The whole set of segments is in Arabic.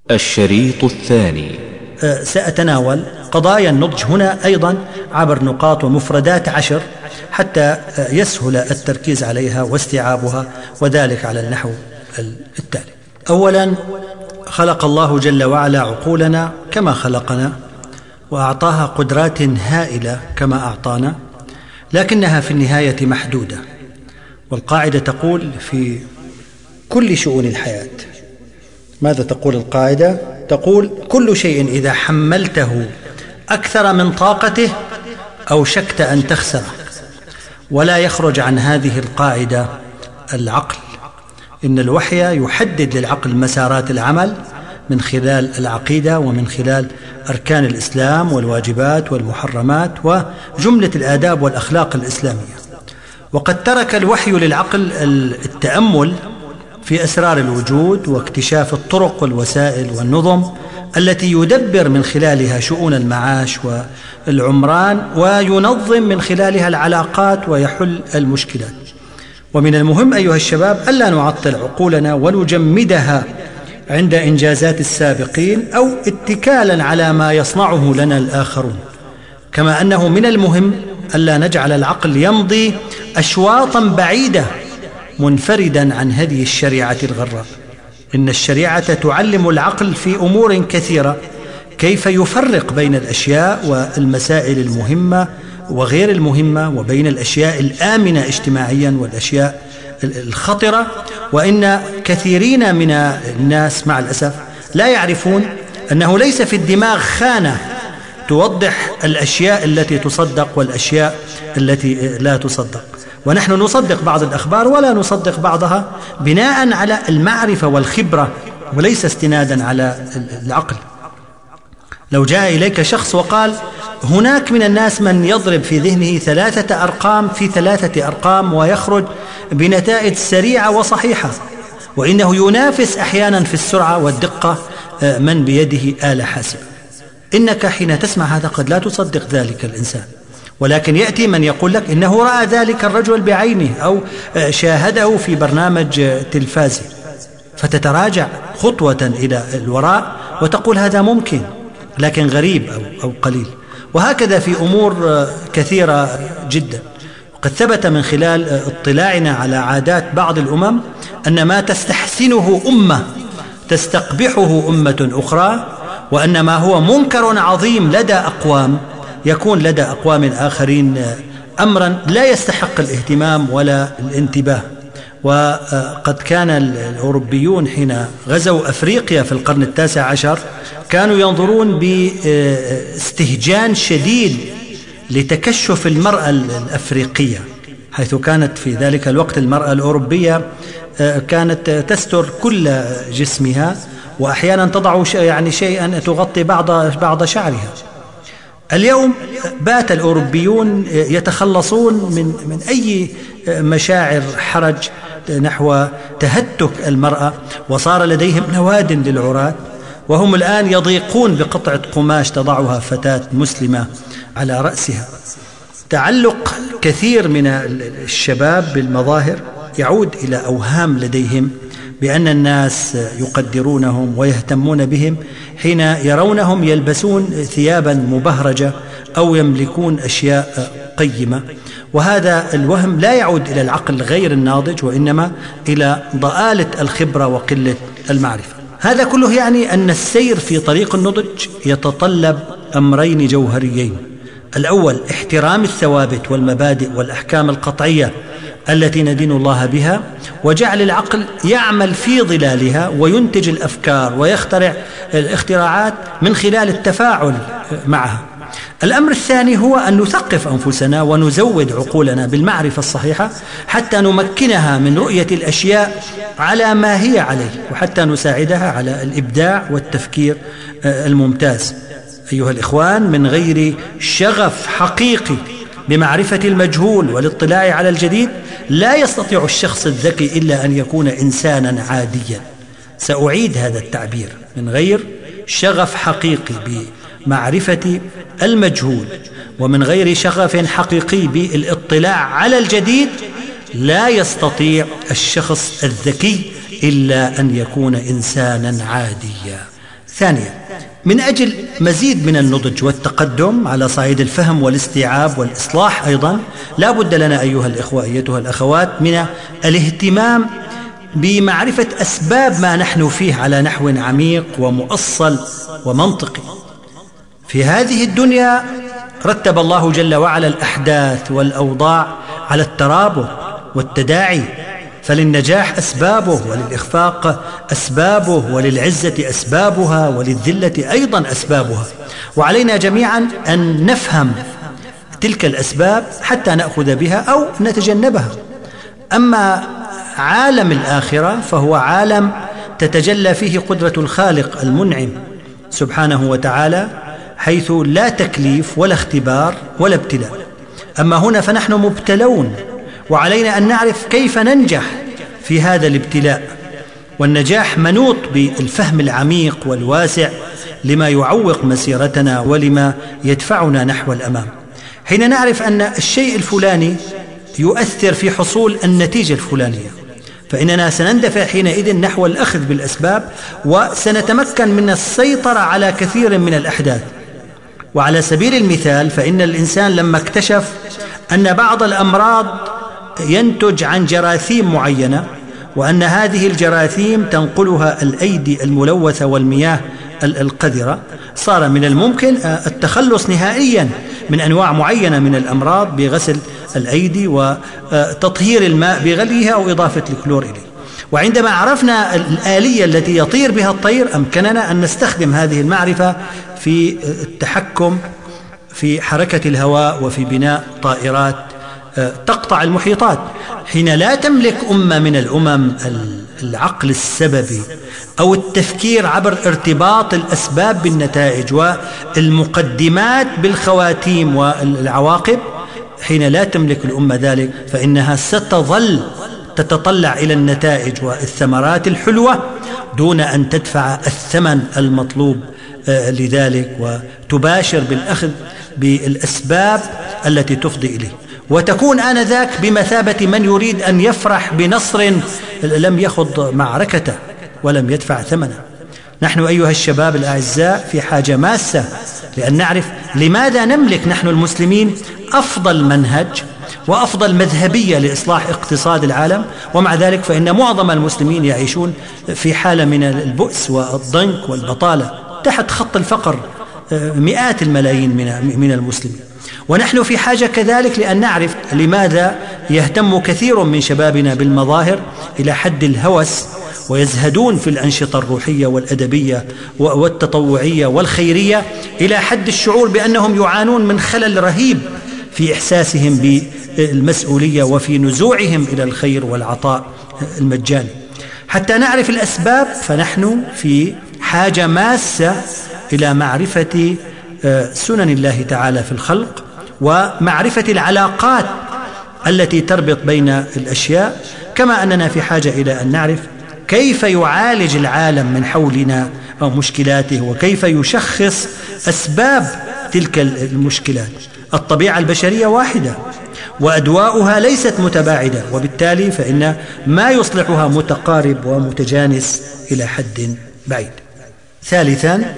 الشريط الثاني. سأتناول قضايا النضج هنا أيضا عبر نقاط ومفردات 10 حتى يسهل التركيز عليها واستيعابها، وذلك على النحو التالي. أولا، خلق الله جل وعلا عقولنا كما خلقنا، وأعطاها قدرات هائلة كما أعطانا، لكنها في النهاية محدودة. والقاعدة تقول في كل شؤون الحياة، ماذا تقول القاعدة؟ تقول: كل شيء إذا حملته أكثر من طاقته أوشكت أن تخسره. ولا يخرج عن هذه القاعدة العقل. إن الوحي يحدد للعقل مسارات العمل من خلال العقيدة ومن خلال أركان الإسلام والواجبات والمحرمات وجملة الآداب والأخلاق الإسلامية. وقد ترك الوحي للعقل التأمل في أسرار الوجود واكتشاف الطرق والوسائل والنظم التي يدبر من خلالها شؤون المعاش والعمران، وينظم من خلالها العلاقات ويحل المشكلات. ومن المهم أيها الشباب ألا نعطل عقولنا ونجمدها عند إنجازات السابقين أو اتكالا على ما يصنعه لنا الآخرون، كما أنه من المهم ألا نجعل العقل يمضي أشواطا بعيدة منفردا عن هذه الشريعة الغراء. إن الشريعة تعلم العقل في أمور كثيرة كيف يفرق بين الأشياء والمسائل المهمة وغير المهمة، وبين الأشياء الآمنة اجتماعيا والأشياء الخطرة. وإن كثيرين من الناس مع الأسف لا يعرفون أنه ليس في الدماغ خانة توضح الأشياء التي تصدق والأشياء التي لا تصدق. ونحن نصدق بعض الأخبار ولا نصدق بعضها بناء على المعرفة والخبرة وليس استنادا على العقل. لو جاء إليك شخص وقال: هناك من الناس من يضرب في ذهنه 3 أرقام في 3 أرقام ويخرج بنتائج سريعة وصحيحة، وإنه ينافس أحيانا في السرعة والدقة من بيده آلة حاسبة، إنك حين تسمع هذا قد لا تصدق ذلك الإنسان، ولكن يأتي من يقول لك إنه رأى ذلك الرجل بعينه أو شاهده في برنامج تلفازي، فتتراجع خطوة إلى الوراء وتقول هذا ممكن لكن غريب أو قليل. وهكذا في أمور كثيرة جدا. وقد ثبت من خلال اطلاعنا على عادات بعض الأمم أن ما تستحسنه أمة تستقبحه أمة أخرى، وأن ما هو منكر عظيم لدى أقوام يكون لدى أقوام آخرين أمرا لا يستحق الاهتمام ولا الانتباه. وقد كان الأوروبيون حين غزوا أفريقيا في القرن 19 كانوا ينظرون باستهجان شديد لتكشف المرأة الأفريقية، حيث كانت في ذلك الوقت المرأة الأوروبية كانت تستر كل جسمها، وأحيانا تضع شيئا تغطي بعض شعرها. اليوم بات الأوروبيون يتخلصون من أي مشاعر حرج نحو تهتك المرأة، وصار لديهم نواد للعراة، وهم الآن يضيقون بقطعة قماش تضعها فتاة مسلمة على رأسها. تعلق كثير من الشباب بالمظاهر يعود إلى أوهام لديهم بأن الناس يقدرونهم ويهتمون بهم حين يرونهم يلبسون ثيابا مبهرجة أو يملكون أشياء قيمة. وهذا الوهم لا يعود إلى العقل غير الناضج، وإنما إلى ضآلة الخبرة وقلة المعرفة. هذا كله يعني أن السير في طريق النضج يتطلب أمرين جوهريين: الأول احترام الثوابت والمبادئ والأحكام القطعية التي ندين الله بها، وجعل العقل يعمل في ظلالها وينتج الأفكار ويخترع الاختراعات من خلال التفاعل معها. الأمر الثاني هو أن نثقف أنفسنا ونزود عقولنا بالمعرفة الصحيحة حتى نمكنها من رؤية الأشياء على ما هي عليه، وحتى نساعدها على الإبداع والتفكير الممتاز. أيها الإخوان، من غير شغف حقيقي بمعرفة المجهول والاطلاع على الجديد لا يستطيع الشخص الذكي إلا أن يكون إنسانا عاديا. سأعيد هذا التعبير: من غير شغف حقيقي بمعرفة المجهول ومن غير شغف حقيقي بالاطلاع على الجديد لا يستطيع الشخص الذكي إلا أن يكون إنسانا عاديا. ثانيا، من أجل مزيد من النضج والتقدم على صعيد الفهم والاستيعاب والإصلاح أيضا، لا بد لنا أيها الإخوة أيتها الأخوات من الاهتمام بمعرفة أسباب ما نحن فيه على نحو عميق ومؤصل ومنطقي. في هذه الدنيا رتب الله جل وعلا الأحداث والأوضاع على الترابط والتداعي، فللنجاح أسبابه، وللإخفاق أسبابه، وللعزة أسبابها، وللذلة أيضا أسبابها، وعلينا جميعا أن نفهم تلك الأسباب حتى نأخذ بها أو نتجنبها. أما عالم الآخرة فهو عالم تتجلى فيه قدرة الخالق المنعم سبحانه وتعالى، حيث لا تكليف ولا اختبار ولا ابتلاء. أما هنا فنحن مبتلون، وعلينا أن نعرف كيف ننجح في هذا الابتلاء، والنجاح منوط بالفهم العميق والواسع لما يعوق مسيرتنا ولما يدفعنا نحو الأمام. حين نعرف أن الشيء الفلاني يؤثر في حصول النتيجة الفلانية، فإننا سنندفع حينئذ نحو الأخذ بالأسباب، وسنتمكن من السيطرة على كثير من الأحداث. وعلى سبيل المثال، فإن الإنسان لما اكتشف أن بعض الأمراض ينتج عن جراثيم معينة، وأن هذه الجراثيم تنقلها الأيدي الملوثة والمياه القذرة، صار من الممكن التخلص نهائيا من أنواع معينة من الأمراض بغسل الأيدي وتطهير الماء بغليها أو إضافة الكلور إليه. وعندما عرفنا الآلية التي يطير بها الطير، أمكننا أن نستخدم هذه المعرفة في التحكم في حركة الهواء وفي بناء طائرات تقطع المحيطات. حين لا تملك أمة من الأمم العقل السببي أو التفكير عبر ارتباط الأسباب بالنتائج والمقدمات بالخواتيم والعواقب، حين لا تملك الأمة ذلك، فإنها ستظل تتطلع إلى النتائج والثمرات الحلوة دون أن تدفع الثمن المطلوب لذلك، وتباشر بالأخذ بالأسباب التي تفضي إليه، وتكون آنذاك بمثابة من يريد أن يفرح بنصر لم يخض معركته ولم يدفع ثمنه. نحن أيها الشباب الأعزاء في حاجة ماسة لأن نعرف لماذا نملك نحن المسلمين أفضل منهج وأفضل مذهبية لإصلاح اقتصاد العالم، ومع ذلك فإن معظم المسلمين يعيشون في حالة من البؤس والضنك والبطالة تحت خط الفقر، مئات الملايين من المسلمين. ونحن في حاجة كذلك لأن نعرف لماذا يهتم كثير من شبابنا بالمظاهر إلى حد الهوس، ويزهدون في الأنشطة الروحية والأدبية والتطوعية والخيرية إلى حد الشعور بأنهم يعانون من خلل رهيب في إحساسهم بالمسؤولية وفي نزوعهم إلى الخير والعطاء المجاني. حتى نعرف الأسباب فنحن في حاجة ماسة إلى معرفة سنن الله تعالى في الخلق، ومعرفة العلاقات التي تربط بين الأشياء، كما أننا في حاجة إلى أن نعرف كيف يعالج العالم من حولنا أو مشكلاته، وكيف يشخص أسباب تلك المشكلات. الطبيعة البشرية واحدة وأدواؤها ليست متباعدة، وبالتالي فإن ما يصلحها متقارب ومتجانس إلى حد بعيد. ثالثا،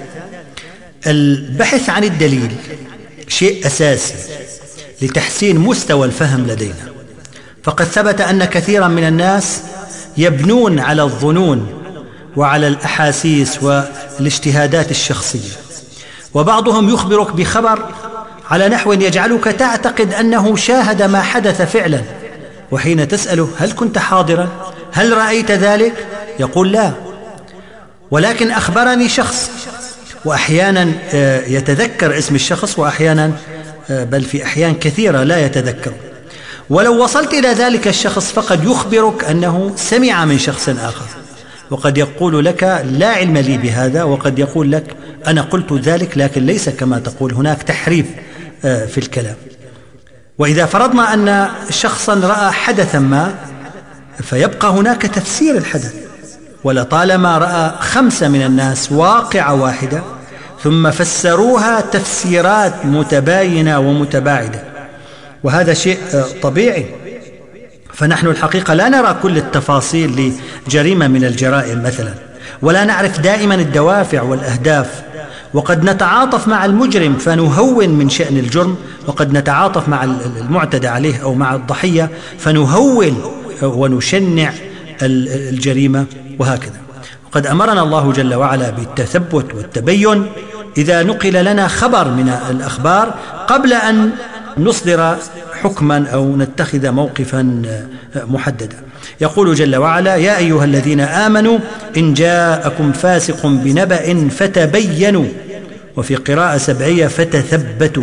البحث عن الدليل شيء أساسي لتحسين مستوى الفهم لدينا، فقد ثبت أن كثيرا من الناس يبنون على الظنون وعلى الأحاسيس والاجتهادات الشخصية، وبعضهم يخبرك بخبر على نحو يجعلك تعتقد أنه شاهد ما حدث فعلا، وحين تسأله هل كنت حاضرا؟ هل رأيت ذلك؟ يقول لا، ولكن أخبرني شخص، وأحيانا يتذكر اسم الشخص، وأحيانا بل في أحيان كثيرة لا يتذكر. ولو وصلت إلى ذلك الشخص فقد يخبرك أنه سمع من شخص آخر، وقد يقول لك لا علم لي بهذا، وقد يقول لك أنا قلت ذلك لكن ليس كما تقول، هناك تحريف في الكلام. وإذا فرضنا أن شخصا رأى حدثا ما، فيبقى هناك تفسير الحدث، ولطالما رأى 5 من الناس واقعة واحدة ثم فسروها تفسيرات متباينة ومتباعدة، وهذا شيء طبيعي. فنحن الحقيقة لا نرى كل التفاصيل لجريمة من الجرائم مثلا، ولا نعرف دائما الدوافع والأهداف، وقد نتعاطف مع المجرم فنهون من شأن الجرم، وقد نتعاطف مع المعتدى عليه أو مع الضحية فنهون ونشنع الجريمة، وهكذا. وقد أمرنا الله جل وعلا بالتثبت والتبين إذا نقل لنا خبر من الأخبار قبل أن نصدر حكما أو نتخذ موقفا محددا. يقول جل وعلا: يا أيها الذين آمنوا إن جاءكم فاسق بنبأ فتبينوا، وفي قراءة سبعية فتثبتوا،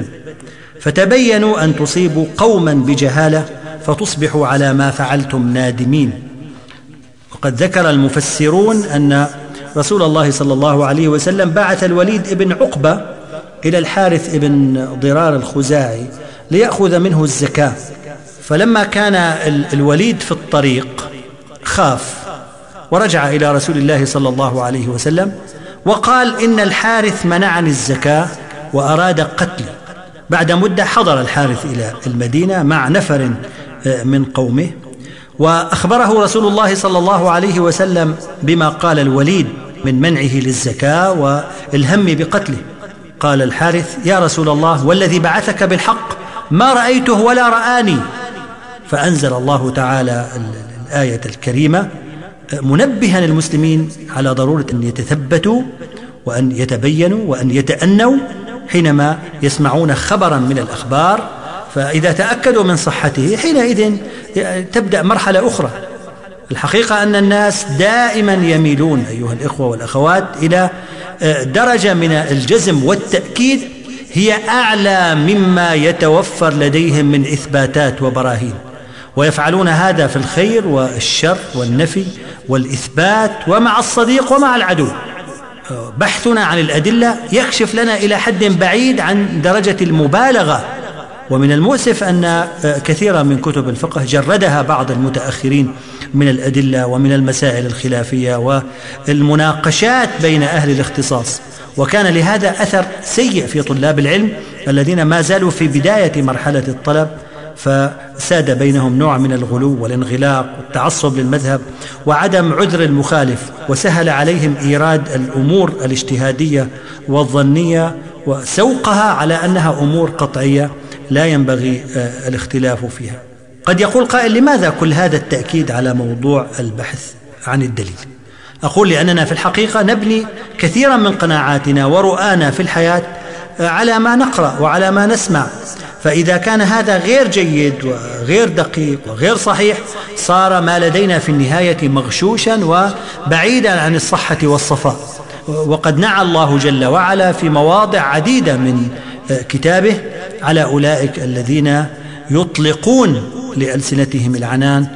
فتبينوا أن تصيبوا قوما بجهالة فتصبحوا على ما فعلتم نادمين. وقد ذكر المفسرون أن رسول الله صلى الله عليه وسلم بعث الوليد بن عقبة إلى الحارث بن ضرار الخزاعي ليأخذ منه الزكاة، فلما كان الوليد في الطريق خاف ورجع إلى رسول الله صلى الله عليه وسلم وقال: إن الحارث منعني الزكاة وأراد قتلي. بعد مدة حضر الحارث إلى المدينة مع نفر من قومه، وأخبره رسول الله صلى الله عليه وسلم بما قال الوليد من منعه للزكاة والهم بقتله. قال الحارث: يا رسول الله والذي بعثك بالحق ما رأيته ولا رآني. فأنزل الله تعالى الآية الكريمة منبها المسلمين على ضرورة أن يتثبتوا وأن يتبينوا وأن يتأنوا حينما يسمعون خبرا من الأخبار، فإذا تأكدوا من صحته حينئذ تبدأ مرحلة أخرى. الحقيقة أن الناس دائما يميلون أيها الإخوة والأخوات إلى درجة من الجزم والتأكيد هي أعلى مما يتوفر لديهم من إثباتات وبراهين، ويفعلون هذا في الخير والشر والنفي والإثبات ومع الصديق ومع العدو. بحثنا عن الأدلة يكشف لنا إلى حد بعيد عن درجة المبالغة، ومن المؤسف أن كثيرا من كتب الفقه جردها بعض المتأخرين من الأدلة ومن المسائل الخلافية والمناقشات بين أهل الاختصاص، وكان لهذا أثر سيء في طلاب العلم الذين ما زالوا في بداية مرحلة الطلب، فساد بينهم نوع من الغلو والانغلاق والتعصب للمذهب وعدم عذر المخالف، وسهل عليهم إيراد الأمور الاجتهادية والظنية وسوقها على أنها أمور قطعية لا ينبغي الاختلاف فيها. قد يقول قائل: لماذا كل هذا التأكيد على موضوع البحث عن الدليل؟ أقول: لأننا في الحقيقة نبني كثيرا من قناعاتنا ورؤانا في الحياة على ما نقرأ وعلى ما نسمع، فإذا كان هذا غير جيد وغير دقيق وغير صحيح صار ما لدينا في النهاية مغشوشا وبعيدا عن الصحة والصفاء. وقد نعى الله جل وعلا في مواضع عديدة من كتابه على أولئك الذين يطلقون لألسنتهم العنان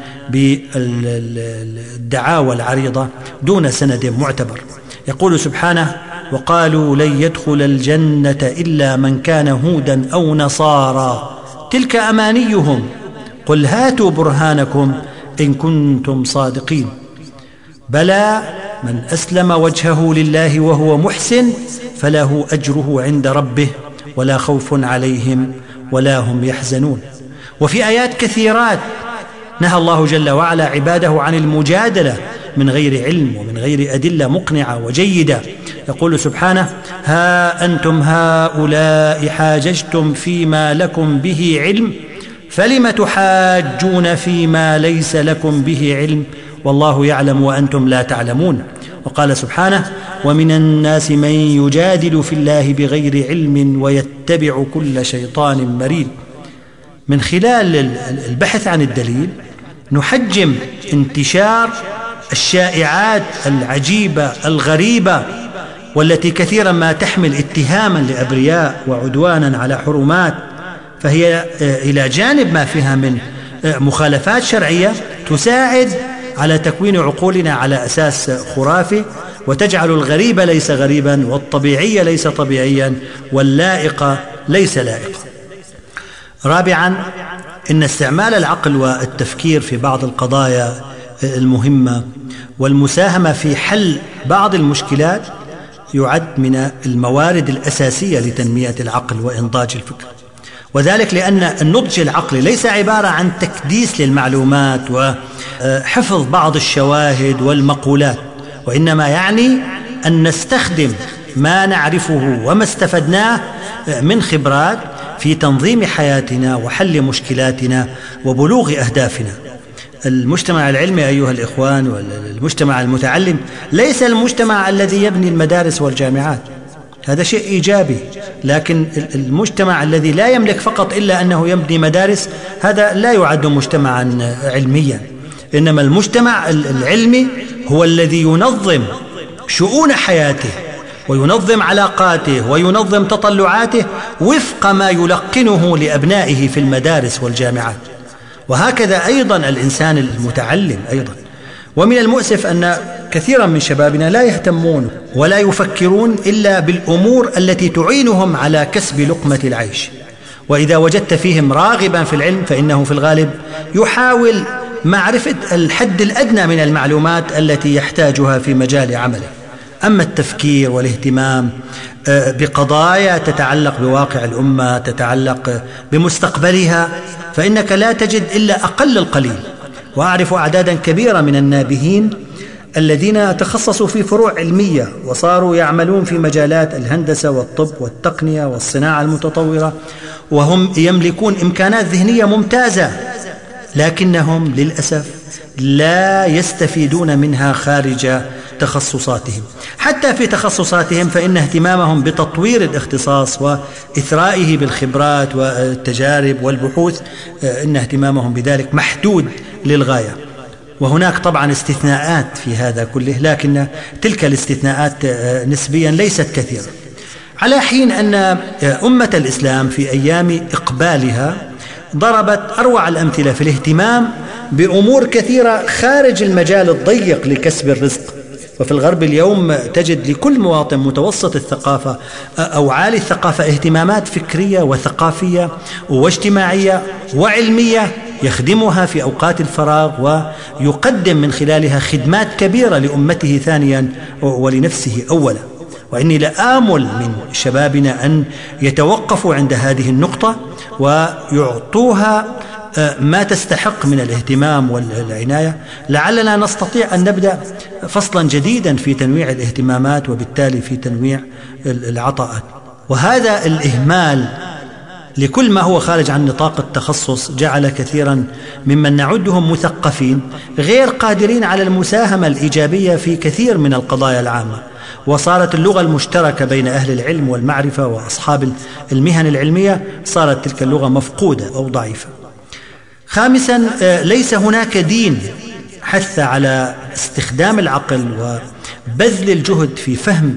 بالدعاوى العريضة دون سند معتبر. يقول سبحانه: وقالوا لن يدخل الجنة إلا من كان هودا أو نصارى تلك أمانيهم قل هاتوا برهانكم إن كنتم صادقين بلى من أسلم وجهه لله وهو محسن فله أجره عند ربه ولا خوف عليهم ولا هم يحزنون. وفي آيات كثيرات نهى الله جل وعلا عباده عن المجادلة من غير علم ومن غير أدلة مقنعة وجيدة. يقول سبحانه: ها أنتم هؤلاء حاججتم فيما لكم به علم فلم تحاجون فيما ليس لكم به علم والله يعلم وأنتم لا تعلمون. وقال سبحانه: ومن الناس من يجادل في الله بغير علم ويتبع كل شيطان مريد. من خلال البحث عن الدليل نحجم انتشار الشائعات العجيبة الغريبة والتي كثيرا ما تحمل اتهاما لأبرياء وعدوانا على حرمات، فهي إلى جانب ما فيها من مخالفات شرعية تساعد على تكوين عقولنا على أساس خرافي، وتجعل الغريب ليس غريبا والطبيعي ليس طبيعيا واللائق ليس لائقا. رابعا، إن استعمال العقل والتفكير في بعض القضايا المهمة والمساهمة في حل بعض المشكلات يعد من الموارد الأساسية لتنمية العقل وإنضاج الفكر، وذلك لأن النضج العقلي ليس عبارة عن تكديس للمعلومات وحفظ بعض الشواهد والمقولات، وإنما يعني أن نستخدم ما نعرفه وما استفدناه من خبرات في تنظيم حياتنا وحل مشكلاتنا وبلوغ أهدافنا. المجتمع العلمي أيها الإخوان والمجتمع المتعلم ليس المجتمع الذي يبني المدارس والجامعات، هذا شيء إيجابي، لكن المجتمع الذي لا يملك فقط إلا أنه يبني مدارس هذا لا يعد مجتمعا علميا. إنما المجتمع العلمي هو الذي ينظم شؤون حياته وينظم علاقاته وينظم تطلعاته وفق ما يلقنه لأبنائه في المدارس والجامعات. وهكذا أيضا الإنسان المتعلم أيضا. ومن المؤسف أن كثيرا من شبابنا لا يهتمون ولا يفكرون إلا بالأمور التي تعينهم على كسب لقمة العيش. وإذا وجدت فيهم راغبا في العلم فإنه في الغالب يحاول معرفة الحد الأدنى من المعلومات التي يحتاجها في مجال عمله. أما التفكير والاهتمام بقضايا تتعلق بواقع الأمة، تتعلق بمستقبلها، فإنك لا تجد إلا أقل القليل. وأعرف أعدادا كبيرة من النابهين الذين تخصصوا في فروع علمية وصاروا يعملون في مجالات الهندسة والطب والتقنية والصناعة المتطورة، وهم يملكون إمكانات ذهنية ممتازة، لكنهم للأسف لا يستفيدون منها خارج تخصصاتهم. حتى في تخصصاتهم فإن اهتمامهم بتطوير الاختصاص وإثرائه بالخبرات والتجارب والبحوث إن اهتمامهم بذلك محدود للغاية. وهناك طبعا استثناءات في هذا كله، لكن تلك الاستثناءات نسبيا ليست كثيرة. على حين أن أمة الإسلام في أيام إقبالها ضربت أروع الأمثلة في الاهتمام بأمور كثيرة خارج المجال الضيق لكسب الرزق. وفي الغرب اليوم تجد لكل مواطن متوسط الثقافة أو عالي الثقافة اهتمامات فكرية وثقافية واجتماعية وعلمية يخدمها في أوقات الفراغ ويقدم من خلالها خدمات كبيرة لأمته ثانيا ولنفسه أولا. وإني لآمل من شبابنا أن يتوقفوا عند هذه النقطة ويعطوها ما تستحق من الاهتمام والعناية، لعلنا نستطيع أن نبدأ فصلا جديدا في تنويع الاهتمامات وبالتالي في تنويع العطاءات. وهذا الإهمال لكل ما هو خارج عن نطاق التخصص جعل كثيرا ممن نعدهم مثقفين غير قادرين على المساهمة الإيجابية في كثير من القضايا العامة، وصارت اللغة المشتركة بين أهل العلم والمعرفة وأصحاب المهن العلمية صارت تلك اللغة مفقودة أو ضعيفة. خامسا، ليس هناك دين حث على استخدام العقل وبذل الجهد في فهم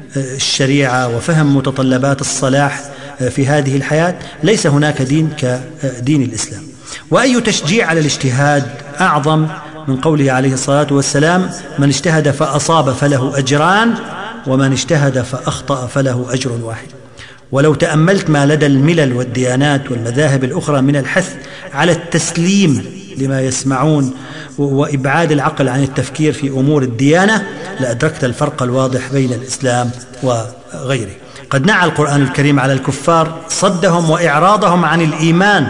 الشريعة وفهم متطلبات الصلاح في هذه الحياة. ليس هناك دين كدين الإسلام. وأي تشجيع على الاجتهاد أعظم من قوله عليه الصلاة والسلام: من اجتهد فأصاب فله أجران ومن اجتهد فأخطأ فله أجر واحد. ولو تأملت ما لدى الملل والديانات والمذاهب الأخرى من الحث على التسليم لما يسمعون وإبعاد العقل عن التفكير في أمور الديانة لأدركت الفرق الواضح بين الإسلام وغيره. قد نعى القرآن الكريم على الكفار صدهم وإعراضهم عن الإيمان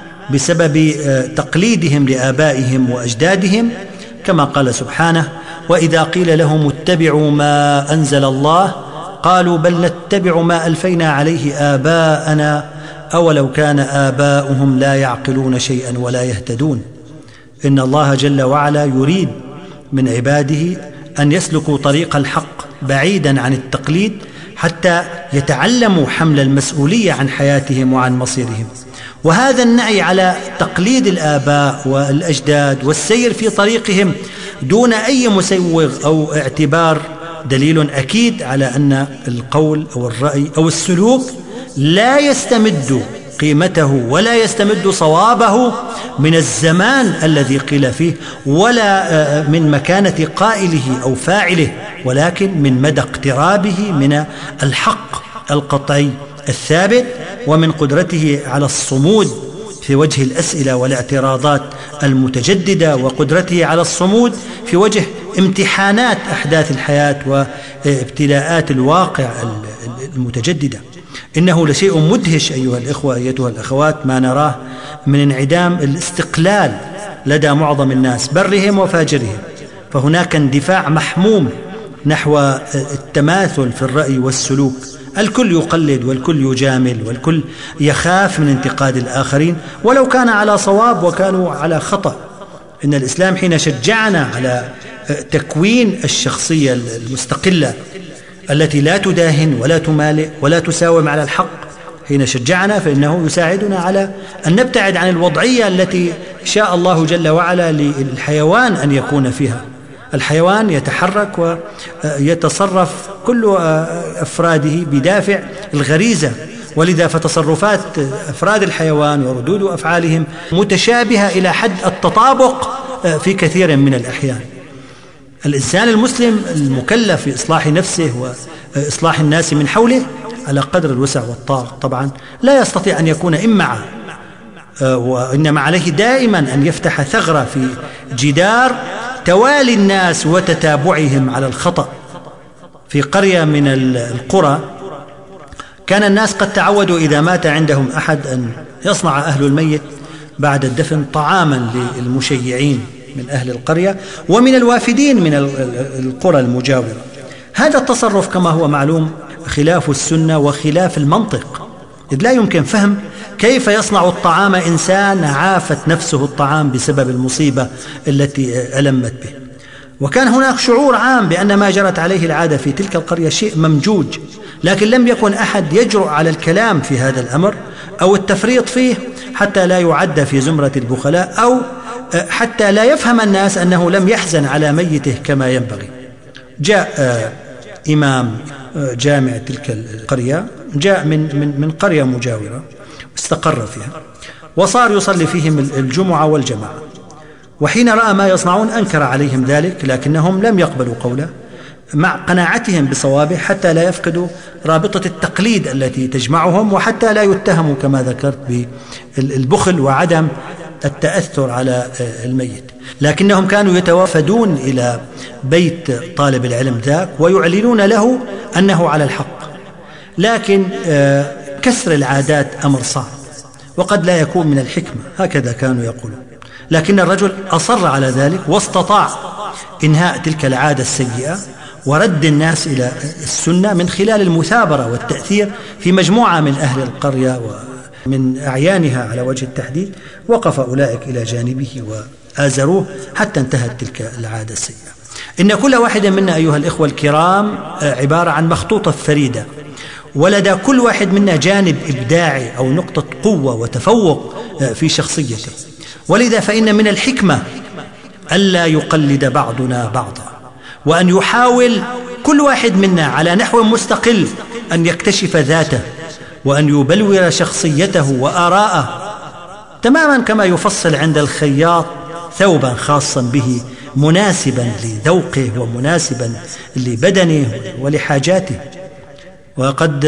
بسبب تقليدهم لآبائهم وأجدادهم، كما قال سبحانه: وإذا قيل لهم اتبعوا ما أنزل الله قالوا بل نتبع ما ألفينا عليه آباءنا أولو كان آباؤهم لا يعقلون شيئا ولا يهتدون. إن الله جل وعلا يريد من عباده أن يسلكوا طريق الحق بعيدا عن التقليد حتى يتعلموا حمل المسؤولية عن حياتهم وعن مصيرهم. وهذا النعي على تقليد الآباء والأجداد والسير في طريقهم دون أي مسوغ أو اعتبار دليل أكيد على أن القول أو الرأي أو السلوك لا يستمد قيمته ولا يستمد صوابه من الزمان الذي قيل فيه ولا من مكانة قائله أو فاعله، ولكن من مدى اقترابه من الحق القطعي الثابت ومن قدرته على الصمود في وجه الأسئلة والاعتراضات المتجددة وقدرته على الصمود في وجه امتحانات أحداث الحياة وابتلاءات الواقع المتجددة. إنه لشيء مدهش أيها الإخوة أيتها الأخوات ما نراه من انعدام الاستقلال لدى معظم الناس برهم وفاجرهم. فهناك اندفاع محموم نحو التماثل في الرأي والسلوك. الكل يقلد والكل يجامل والكل يخاف من انتقاد الآخرين ولو كان على صواب وكانوا على خطأ. إن الإسلام حين شجعنا على تكوين الشخصية المستقلة التي لا تداهن ولا تمالئ ولا تساوم على الحق، حين شجعنا فإنه يساعدنا على أن نبتعد عن الوضعية التي شاء الله جل وعلا للحيوان أن يكون فيها. الحيوان يتحرك ويتصرف كل أفراده بدافع الغريزة، ولذا فتصرفات أفراد الحيوان وردود أفعالهم متشابهة إلى حد التطابق في كثير من الأحيان. الإنسان المسلم المكلف في إصلاح نفسه وإصلاح الناس من حوله على قدر الوسع والطاقة طبعا لا يستطيع أن يكون إمعة، وإنما عليه دائما أن يفتح ثغرة في جدار توالي الناس وتتابعهم على الخطأ. في قرية من القرى كان الناس قد تعودوا إذا مات عندهم أحد أن يصنع أهل الميت بعد الدفن طعاما للمشيعين من أهل القرية ومن الوافدين من القرى المجاورة. هذا التصرف كما هو معلوم خلاف السنة وخلاف المنطق، إذ لا يمكن فهم كيف يصنع الطعام إنسان عافت نفسه الطعام بسبب المصيبة التي ألمت به. وكان هناك شعور عام بأن ما جرت عليه العادة في تلك القرية شيء ممجوج، لكن لم يكن أحد يجرؤ على الكلام في هذا الأمر أو التفريط فيه حتى لا يعد في زمرة البخلاء، أو حتى لا يفهم الناس أنه لم يحزن على ميته كما ينبغي. جاء إمام جامع تلك القرية، جاء من قرية مجاورة استقر فيها وصار يصلي فيهم الجمعة والجماعة، وحين رأى ما يصنعون أنكر عليهم ذلك، لكنهم لم يقبلوا قوله مع قناعتهم بصوابه حتى لا يفقدوا رابطة التقليد التي تجمعهم، وحتى لا يتهموا كما ذكرت بالبخل وعدم التأثر على الميت. لكنهم كانوا يتوافدون إلى بيت طالب العلم ذاك ويعلنون له أنه على الحق، لكن كسر العادات أمر صعب وقد لا يكون من الحكمة، هكذا كانوا يقولون. لكن الرجل أصر على ذلك واستطاع إنهاء تلك العادة السيئة ورد الناس إلى السنة من خلال المثابرة والتأثير في مجموعة من أهل القرية ومن أعيانها على وجه التحديد. وقف أولئك إلى جانبه وآزروه حتى انتهت تلك العادة السيئة. إن كل واحد منا أيها الإخوة الكرام عبارة عن مخطوطة فريدة، ولدى كل واحد منا جانب إبداعي أو نقطة قوة وتفوق في شخصيته، ولذا فإن من الحكمة ألا يقلد بعضنا بعضا، وأن يحاول كل واحد منا على نحو مستقل أن يكتشف ذاته وأن يبلور شخصيته وآراءه، تماما كما يفصل عند الخياط ثوبا خاصا به مناسبا لذوقه ومناسبا لبدنه ولحاجاته. وقد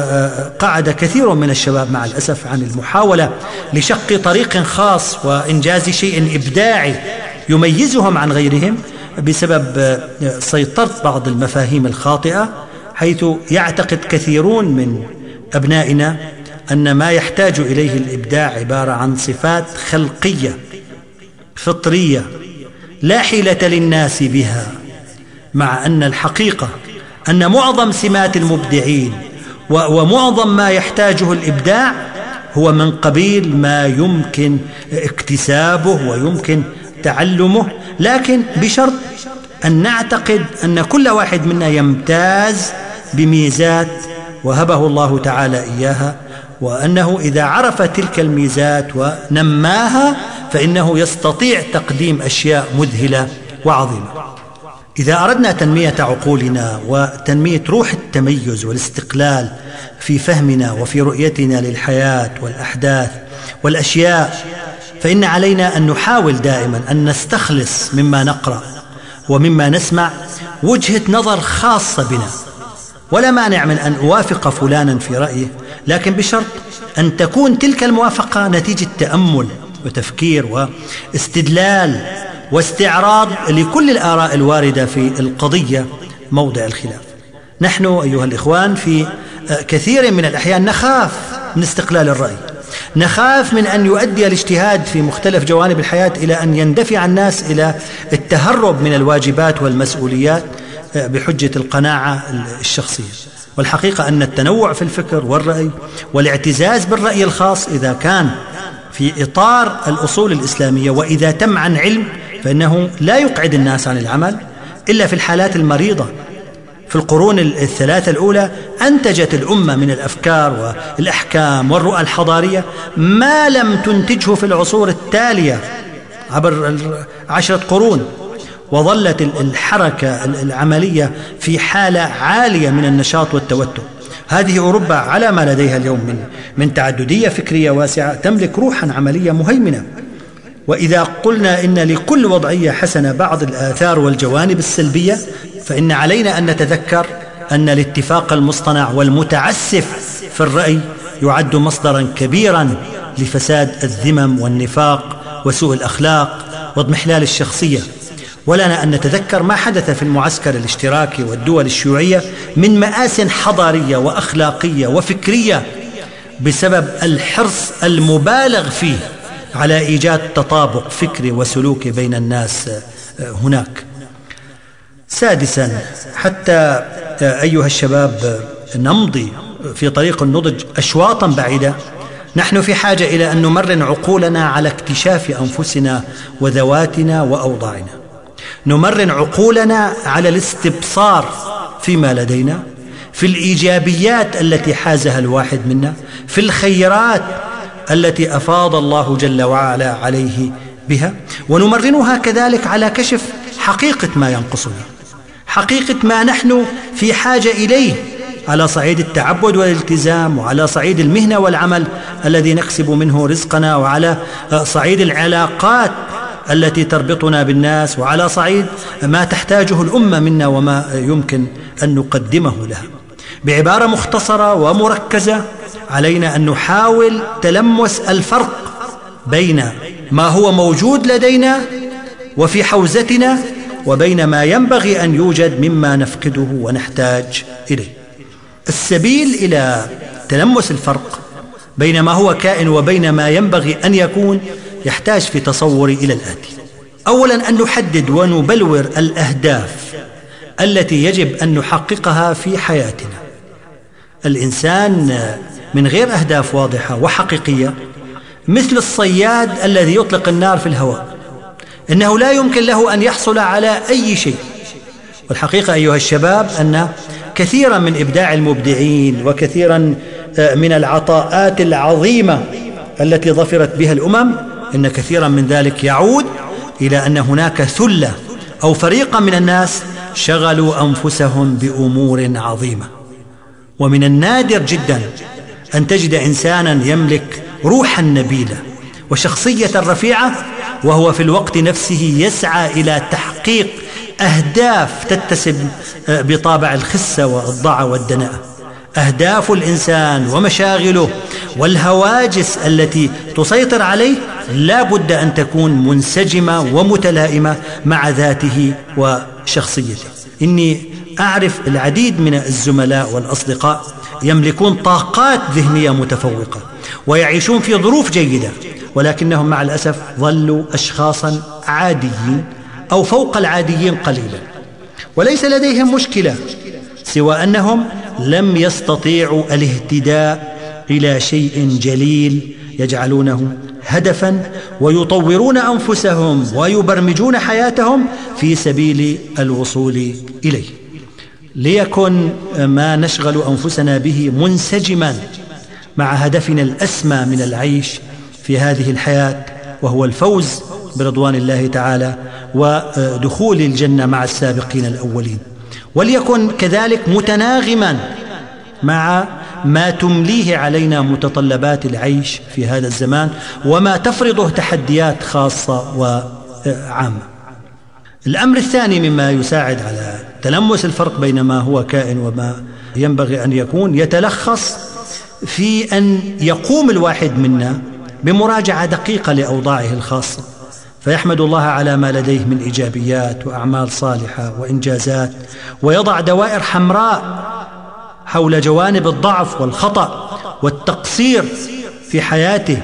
قعد كثير من الشباب مع الأسف عن المحاولة لشق طريق خاص وإنجاز شيء إبداعي يميزهم عن غيرهم بسبب سيطرة بعض المفاهيم الخاطئة، حيث يعتقد كثيرون من أبنائنا أن ما يحتاج إليه الإبداع عبارة عن صفات خلقية فطرية لا حيلة للناس بها، مع أن الحقيقة أن معظم سمات المبدعين ومعظم ما يحتاجه الإبداع هو من قبيل ما يمكن اكتسابه ويمكن تعلمه، لكن بشرط أن نعتقد أن كل واحد منا يمتاز بميزات وهبه الله تعالى إياها، وأنه إذا عرف تلك الميزات ونماها فإنه يستطيع تقديم أشياء مذهلة وعظيمة. إذا أردنا تنمية عقولنا وتنمية روح التميز والاستقلال في فهمنا وفي رؤيتنا للحياة والأحداث والأشياء، فإن علينا أن نحاول دائما أن نستخلص مما نقرأ ومما نسمع وجهة نظر خاصة بنا، ولا مانع من أن أوافق فلانا في رأيه، لكن بشرط أن تكون تلك الموافقة نتيجة تأمل وتفكير واستدلال واستعراض لكل الآراء الواردة في القضية موضع الخلاف. نحن أيها الإخوان في كثير من الأحيان نخاف من استقلال الرأي، نخاف من أن يؤدي الاجتهاد في مختلف جوانب الحياة إلى أن يندفع الناس إلى التهرب من الواجبات والمسؤوليات بحجة القناعة الشخصية. والحقيقة أن التنوع في الفكر والرأي والاعتزاز بالرأي الخاص إذا كان في إطار الأصول الإسلامية وإذا تم عن علم فإنه لا يقعد الناس عن العمل إلا في الحالات المريضة. في القرون الثلاثة الأولى أنتجت الأمة من الأفكار والأحكام والرؤى الحضارية ما لم تنتجه في العصور التالية عبر 10 قرون، وظلت الحركة العملية في حالة عالية من النشاط والتوتر. هذه أوروبا على ما لديها اليوم من تعددية فكرية واسعة تملك روحا عملية مهيمنة. وإذا قلنا إن لكل وضعية حسنة بعض الآثار والجوانب السلبية، فإن علينا أن نتذكر أن الاتفاق المصطنع والمتعسف في الرأي يعد مصدرا كبيرا لفساد الذمم والنفاق وسوء الأخلاق واضمحلال الشخصية. ولنا أن نتذكر ما حدث في المعسكر الاشتراكي والدول الشيوعية من مآس حضارية وأخلاقية وفكرية بسبب الحرص المبالغ فيه على إيجاد تطابق فكري وسلوكي بين الناس هناك. سادسا، حتى أيها الشباب نمضي في طريق النضج أشواطا بعيدة، نحن في حاجة إلى أن نمرن عقولنا على اكتشاف أنفسنا وذواتنا وأوضاعنا، نمرن عقولنا على الاستبصار فيما لدينا، في الإيجابيات التي حازها الواحد منا، في الخيرات التي أفاض الله جل وعلا عليه بها، ونمرنها كذلك على كشف حقيقة ما ينقصنا، حقيقة ما نحن في حاجة إليه على صعيد التعبد والالتزام، وعلى صعيد المهنة والعمل الذي نكسب منه رزقنا، وعلى صعيد العلاقات التي تربطنا بالناس، وعلى صعيد ما تحتاجه الأمة منا وما يمكن أن نقدمه لها. بعبارة مختصرة ومركزة، علينا أن نحاول تلمس الفرق بين ما هو موجود لدينا وفي حوزتنا وبين ما ينبغي أن يوجد مما نفقده ونحتاج إليه. السبيل إلى تلمس الفرق بين ما هو كائن وبين ما ينبغي أن يكون يحتاج في تصوري إلى الآتي: أولا، أن نحدد ونبلور الأهداف التي يجب أن نحققها في حياتنا. الإنسان من غير أهداف واضحة وحقيقية مثل الصياد الذي يطلق النار في الهواء، إنه لا يمكن له أن يحصل على أي شيء. والحقيقة أيها الشباب أن كثيرا من إبداع المبدعين وكثيرا من العطاءات العظيمة التي ظفرت بها الأمم، إن كثيرا من ذلك يعود إلى أن هناك ثلة أو فريقا من الناس شغلوا أنفسهم بأمور عظيمة. ومن النادر جدا أن تجد إنسانا يملك روحا نبيلة وشخصية رفيعة وهو في الوقت نفسه يسعى إلى تحقيق أهداف تتسم بطابع الخسة والضعة والدناءة. أهداف الإنسان ومشاغله والهواجس التي تسيطر عليه لا بد أن تكون منسجمة ومتلائمة مع ذاته وشخصيته. إني أعرف العديد من الزملاء والأصدقاء يملكون طاقات ذهنية متفوقة ويعيشون في ظروف جيدة، ولكنهم مع الأسف ظلوا أشخاصا عاديين أو فوق العاديين قليلا، وليس لديهم مشكلة سوى أنهم لم يستطيعوا الاهتداء إلى شيء جليل يجعلونه هدفا ويطورون أنفسهم ويبرمجون حياتهم في سبيل الوصول إليه. ليكن ما نشغل أنفسنا به منسجما مع هدفنا الأسمى من العيش في هذه الحياة، وهو الفوز برضوان الله تعالى ودخول الجنة مع السابقين الأولين. وليكن كذلك متناغما مع ما تمليه علينا متطلبات العيش في هذا الزمان وما تفرضه تحديات خاصة وعامة. الأمر الثاني مما يساعد على تلمس الفرق بين ما هو كائن وما ينبغي أن يكون يتلخص في أن يقوم الواحد منا بمراجعة دقيقة لأوضاعه الخاصة، فيحمد الله على ما لديه من إيجابيات وأعمال صالحة وإنجازات، ويضع دوائر حمراء حول جوانب الضعف والخطأ والتقصير في حياته،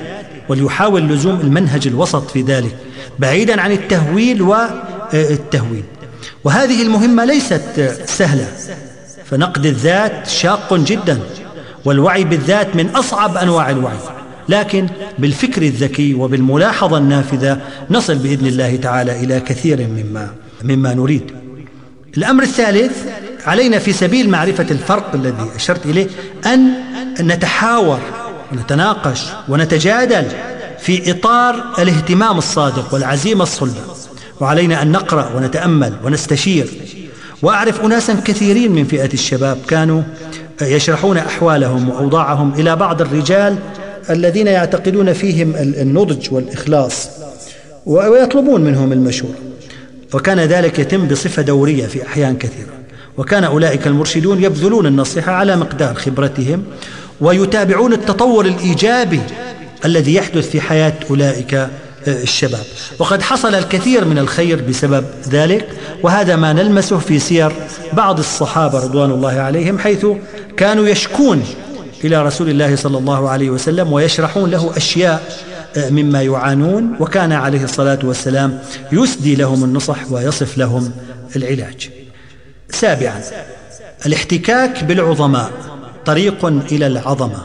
وليحاول لزوم المنهج الوسط في ذلك بعيدا عن التهويل والتهوين. وهذه المهمة ليست سهلة، فنقد الذات شاق جدا، والوعي بالذات من أصعب أنواع الوعي، لكن بالفكر الذكي وبالملاحظة النافذة نصل بإذن الله تعالى إلى كثير مما نريد. الأمر الثالث، علينا في سبيل معرفة الفرق الذي أشرت إليه أن نتحاور ونتناقش ونتجادل في إطار الاهتمام الصادق والعزيمة الصلبة، وعلينا أن نقرأ ونتأمل ونستشير. وأعرف أناسا كثيرين من فئة الشباب كانوا يشرحون أحوالهم وأوضاعهم إلى بعض الرجال الذين يعتقدون فيهم النضج والإخلاص ويطلبون منهم المشورة، وكان ذلك يتم بصفة دورية في أحيان كثيرة، وكان أولئك المرشدون يبذلون النصيحة على مقدار خبرتهم ويتابعون التطور الإيجابي الذي يحدث في حياة أولئك الشباب، وقد حصل الكثير من الخير بسبب ذلك. وهذا ما نلمسه في سير بعض الصحابة رضوان الله عليهم، حيث كانوا يشكون إلى رسول الله صلى الله عليه وسلم ويشرحون له أشياء مما يعانون، وكان عليه الصلاة والسلام يسدي لهم النصح ويصف لهم العلاج. سابعا، الاحتكاك بالعظماء طريق إلى العظمة،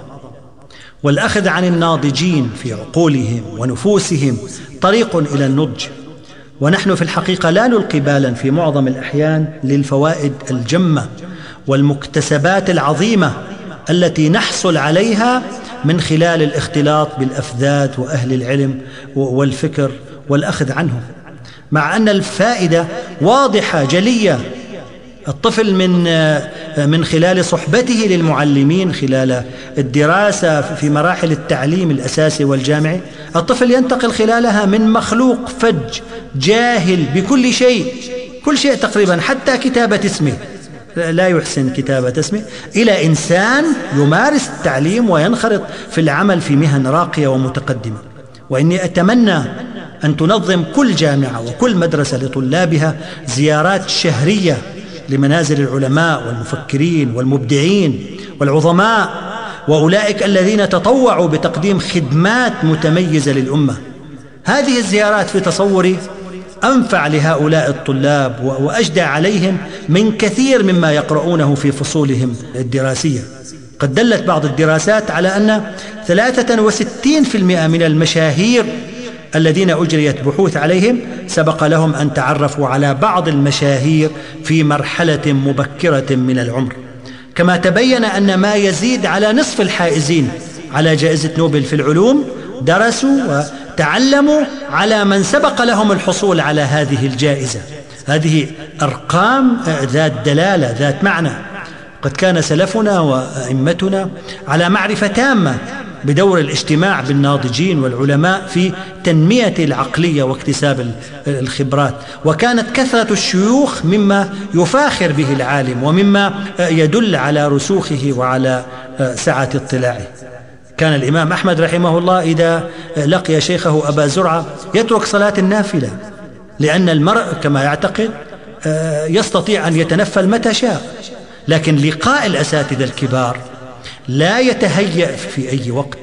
والأخذ عن الناضجين في عقولهم ونفوسهم طريق إلى النضج. ونحن في الحقيقة لا نلقي بالا في معظم الأحيان للفوائد الجمة والمكتسبات العظيمة التي نحصل عليها من خلال الاختلاط بالأفذاذ وأهل العلم والفكر والأخذ عنهم، مع أن الفائدة واضحة جلية. الطفل من خلال صحبته للمعلمين خلال الدراسة في مراحل التعليم الأساسي والجامعي، الطفل ينتقل خلالها من مخلوق فج جاهل بكل شيء، كل شيء تقريبا، حتى كتابة اسمه لا يحسن كتابة اسمه، إلى إنسان يمارس التعليم وينخرط في العمل في مهن راقية ومتقدمة. وإني أتمنى أن تنظم كل جامعة وكل مدرسة لطلابها زيارات شهرية لمنازل العلماء والمفكرين والمبدعين والعظماء وأولئك الذين تطوعوا بتقديم خدمات متميزة للأمة. هذه الزيارات في تصوري أنفع لهؤلاء الطلاب وأجدى عليهم من كثير مما يقرؤونه في فصولهم الدراسية. قد دلت بعض الدراسات على أن 63% من المشاهير الذين أجريت بحوث عليهم سبق لهم أن تعرفوا على بعض المشاهير في مرحلة مبكرة من العمر. كما تبين أن ما يزيد على نصف الحائزين على جائزة نوبل في العلوم درسوا وتعلموا على من سبق لهم الحصول على هذه الجائزة. هذه أرقام ذات دلالة ذات معنى. قد كان سلفنا وأئمتنا على معرفة تامة بدور الاجتماع بالناضجين والعلماء في تنمية العقلية واكتساب الخبرات، وكانت كثرة الشيوخ مما يفاخر به العالم ومما يدل على رسوخه وعلى سعة اطلاعه. كان الإمام أحمد رحمه الله إذا لقي شيخه أبا زرعة يترك صلاة النافلة، لأن المرء كما يعتقد يستطيع أن يتنفل متى شاء، لكن لقاء الأساتذة الكبار لا يتهيأ في أي وقت.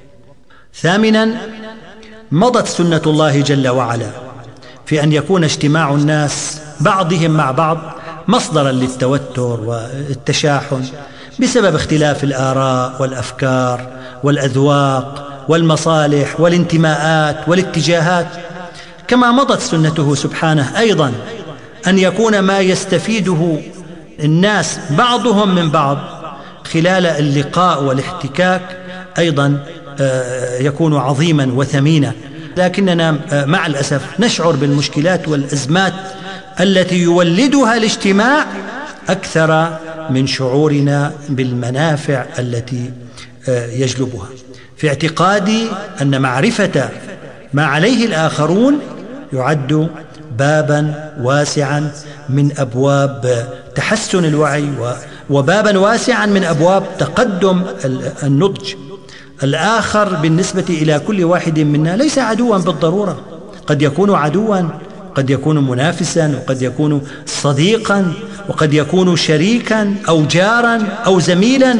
ثامنا، مضت سنة الله جل وعلا في أن يكون اجتماع الناس بعضهم مع بعض مصدرا للتوتر والتشاحن بسبب اختلاف الآراء والأفكار والأذواق والمصالح والانتماءات والاتجاهات. كما مضت سنته سبحانه أيضا أن يكون ما يستفيده الناس بعضهم من بعض خلال اللقاء والاحتكاك أيضا يكون عظيما وثمينا. لكننا مع الأسف نشعر بالمشكلات والأزمات التي يولدها الاجتماع أكثر من شعورنا بالمنافع التي يجلبها. في اعتقادي أن معرفة ما عليه الآخرون يعد بابا واسعا من أبواب تحسن الوعي وبابا واسعا من أبواب تقدم النضج. الآخر بالنسبة إلى كل واحد منا ليس عدوا بالضرورة، قد يكون عدوا، قد يكون منافسا، وقد يكون صديقا، وقد يكون شريكا أو جارا أو زميلا،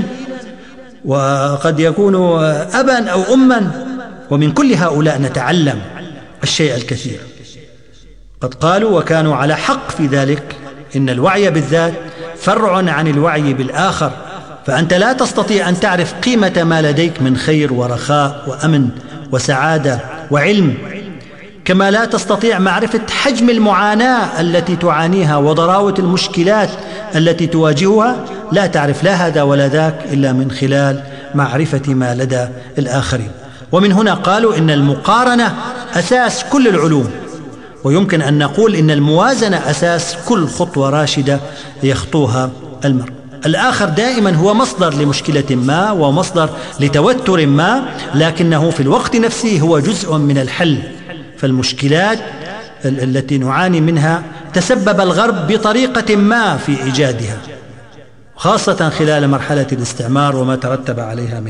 وقد يكون أبا أو أما، ومن كل هؤلاء نتعلم الشيء الكثير. قد قالوا وكانوا على حق في ذلك: إن الوعي بالذات فرع عن الوعي بالآخر، فأنت لا تستطيع أن تعرف قيمة ما لديك من خير ورخاء وأمن وسعادة وعلم، كما لا تستطيع معرفة حجم المعاناة التي تعانيها وضراوة المشكلات التي تواجهها. لا تعرف لا هذا ولا ذاك إلا من خلال معرفة ما لدى الآخرين. ومن هنا قالوا إن المقارنة أساس كل العلوم، ويمكن أن نقول إن الموازنة أساس كل خطوة راشدة يخطوها المرء. الآخر دائما هو مصدر لمشكلة ما ومصدر لتوتر ما، لكنه في الوقت نفسه هو جزء من الحل. فالمشكلات التي نعاني منها تسبب الغرب بطريقة ما في إيجادها، خاصة خلال مرحلة الاستعمار وما ترتب عليها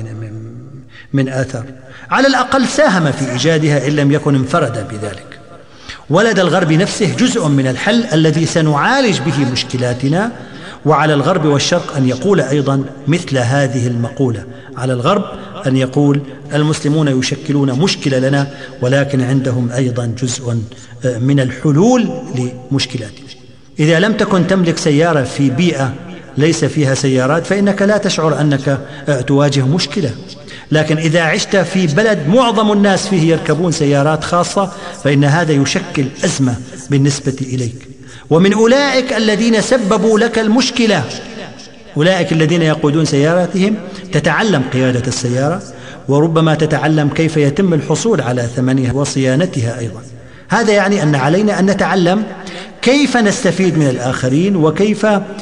من آثار. على الأقل ساهم في إيجادها إن لم يكن انفرد بذلك. ولدى الغرب نفسه جزء من الحل الذي سنعالج به مشكلاتنا. وعلى الغرب والشرق أن يقول أيضا مثل هذه المقولة. على الغرب أن يقول: المسلمون يشكلون مشكلة لنا، ولكن عندهم أيضا جزء من الحلول لمشكلاتنا. إذا لم تكن تملك سيارة في بيئة ليس فيها سيارات فإنك لا تشعر أنك تواجه مشكلة، لكن إذا عشت في بلد معظم الناس فيه يركبون سيارات خاصة فإن هذا يشكل أزمة بالنسبة إليك. ومن أولئك الذين سببوا لك المشكلة أولئك الذين يقودون سياراتهم تتعلم قيادة السيارة، وربما تتعلم كيف يتم الحصول على ثمنها وصيانتها أيضا. هذا يعني أن علينا أن نتعلم كيف نستفيد من الآخرين، وكيف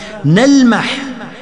نلمح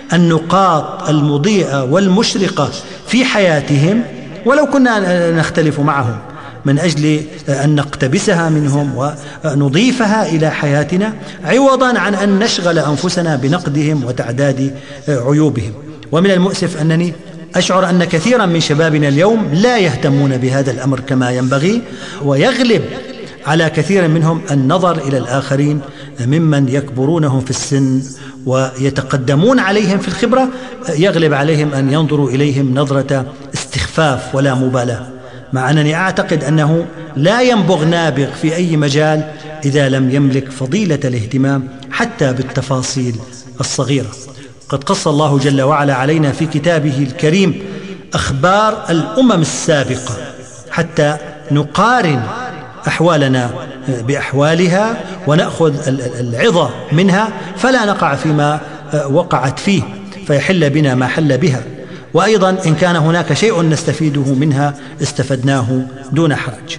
النقاط المضيئة والمشرقة في حياتهم ولو كنا نختلف معهم، من أجل أن نقتبسها منهم ونضيفها إلى حياتنا، عوضا عن أن نشغل أنفسنا بنقدهم وتعداد عيوبهم. ومن المؤسف أنني أشعر أن كثيرا من شبابنا اليوم لا يهتمون بهذا الأمر كما ينبغي، ويغلب على كثير منهم النظر إلى الآخرين ممن يكبرونهم في السن ويتقدمون عليهم في الخبرة، يغلب عليهم أن ينظروا إليهم نظرة استخفاف ولا مبالاة، مع أنني أعتقد أنه لا ينبغ نابغ في أي مجال إذا لم يملك فضيلة الاهتمام حتى بالتفاصيل الصغيرة. قد قص الله جل وعلا علينا في كتابه الكريم أخبار الأمم السابقة حتى نقارن أحوالنا بأحوالها ونأخذ العظة منها، فلا نقع فيما وقعت فيه فيحل بنا ما حل بها. وأيضا إن كان هناك شيء نستفيده منها استفدناه دون حرج.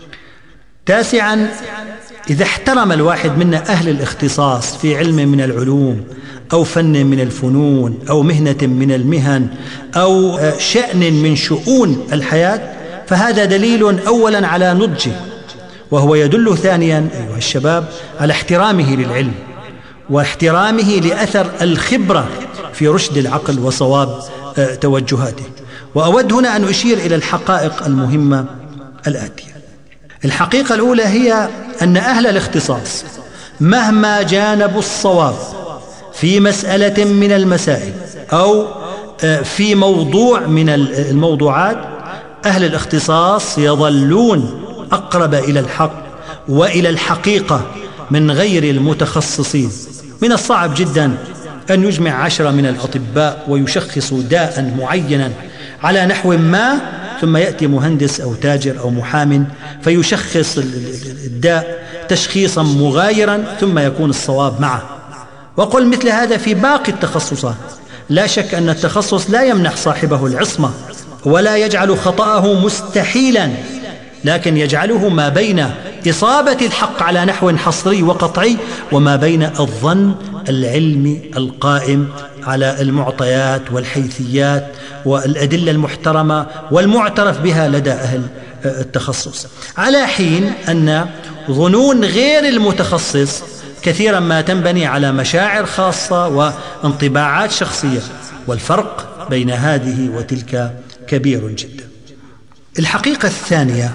تاسعا، إذا احترم الواحد منا أهل الاختصاص في علم من العلوم أو فن من الفنون أو مهنة من المهن أو شأن من شؤون الحياة، فهذا دليل أولا على نضجه، وهو يدل ثانيا أيها الشباب على احترامه للعلم واحترامه لأثر الخبرة في رشد العقل وصواب توجهاته. وأود هنا أن أشير إلى الحقائق المهمة الآتية. الحقيقة الأولى هي أن أهل الاختصاص مهما جانبوا الصواب في مسألة من المسائل أو في موضوع من الموضوعات، أهل الاختصاص يظلون أقرب إلى الحق وإلى الحقيقة من غير المتخصصين. من الصعب جدا أن يجمع 10 من الأطباء ويشخصوا داء معينا على نحو ما، ثم يأتي مهندس أو تاجر أو محام فيشخص الداء تشخيصا مغايرا ثم يكون الصواب معه. وقل مثل هذا في باقي التخصصات. لا شك أن التخصص لا يمنح صاحبه العصمة ولا يجعل خطأه مستحيلا، لكن يجعله ما بين إصابة الحق على نحو حصري وقطعي وما بين الظن العلمي القائم على المعطيات والحيثيات والأدلة المحترمة والمعترف بها لدى أهل التخصص، على حين أن ظنون غير المتخصص كثيرا ما تنبني على مشاعر خاصة وانطباعات شخصية، والفرق بين هذه وتلك كبير جدا. الحقيقة الثانية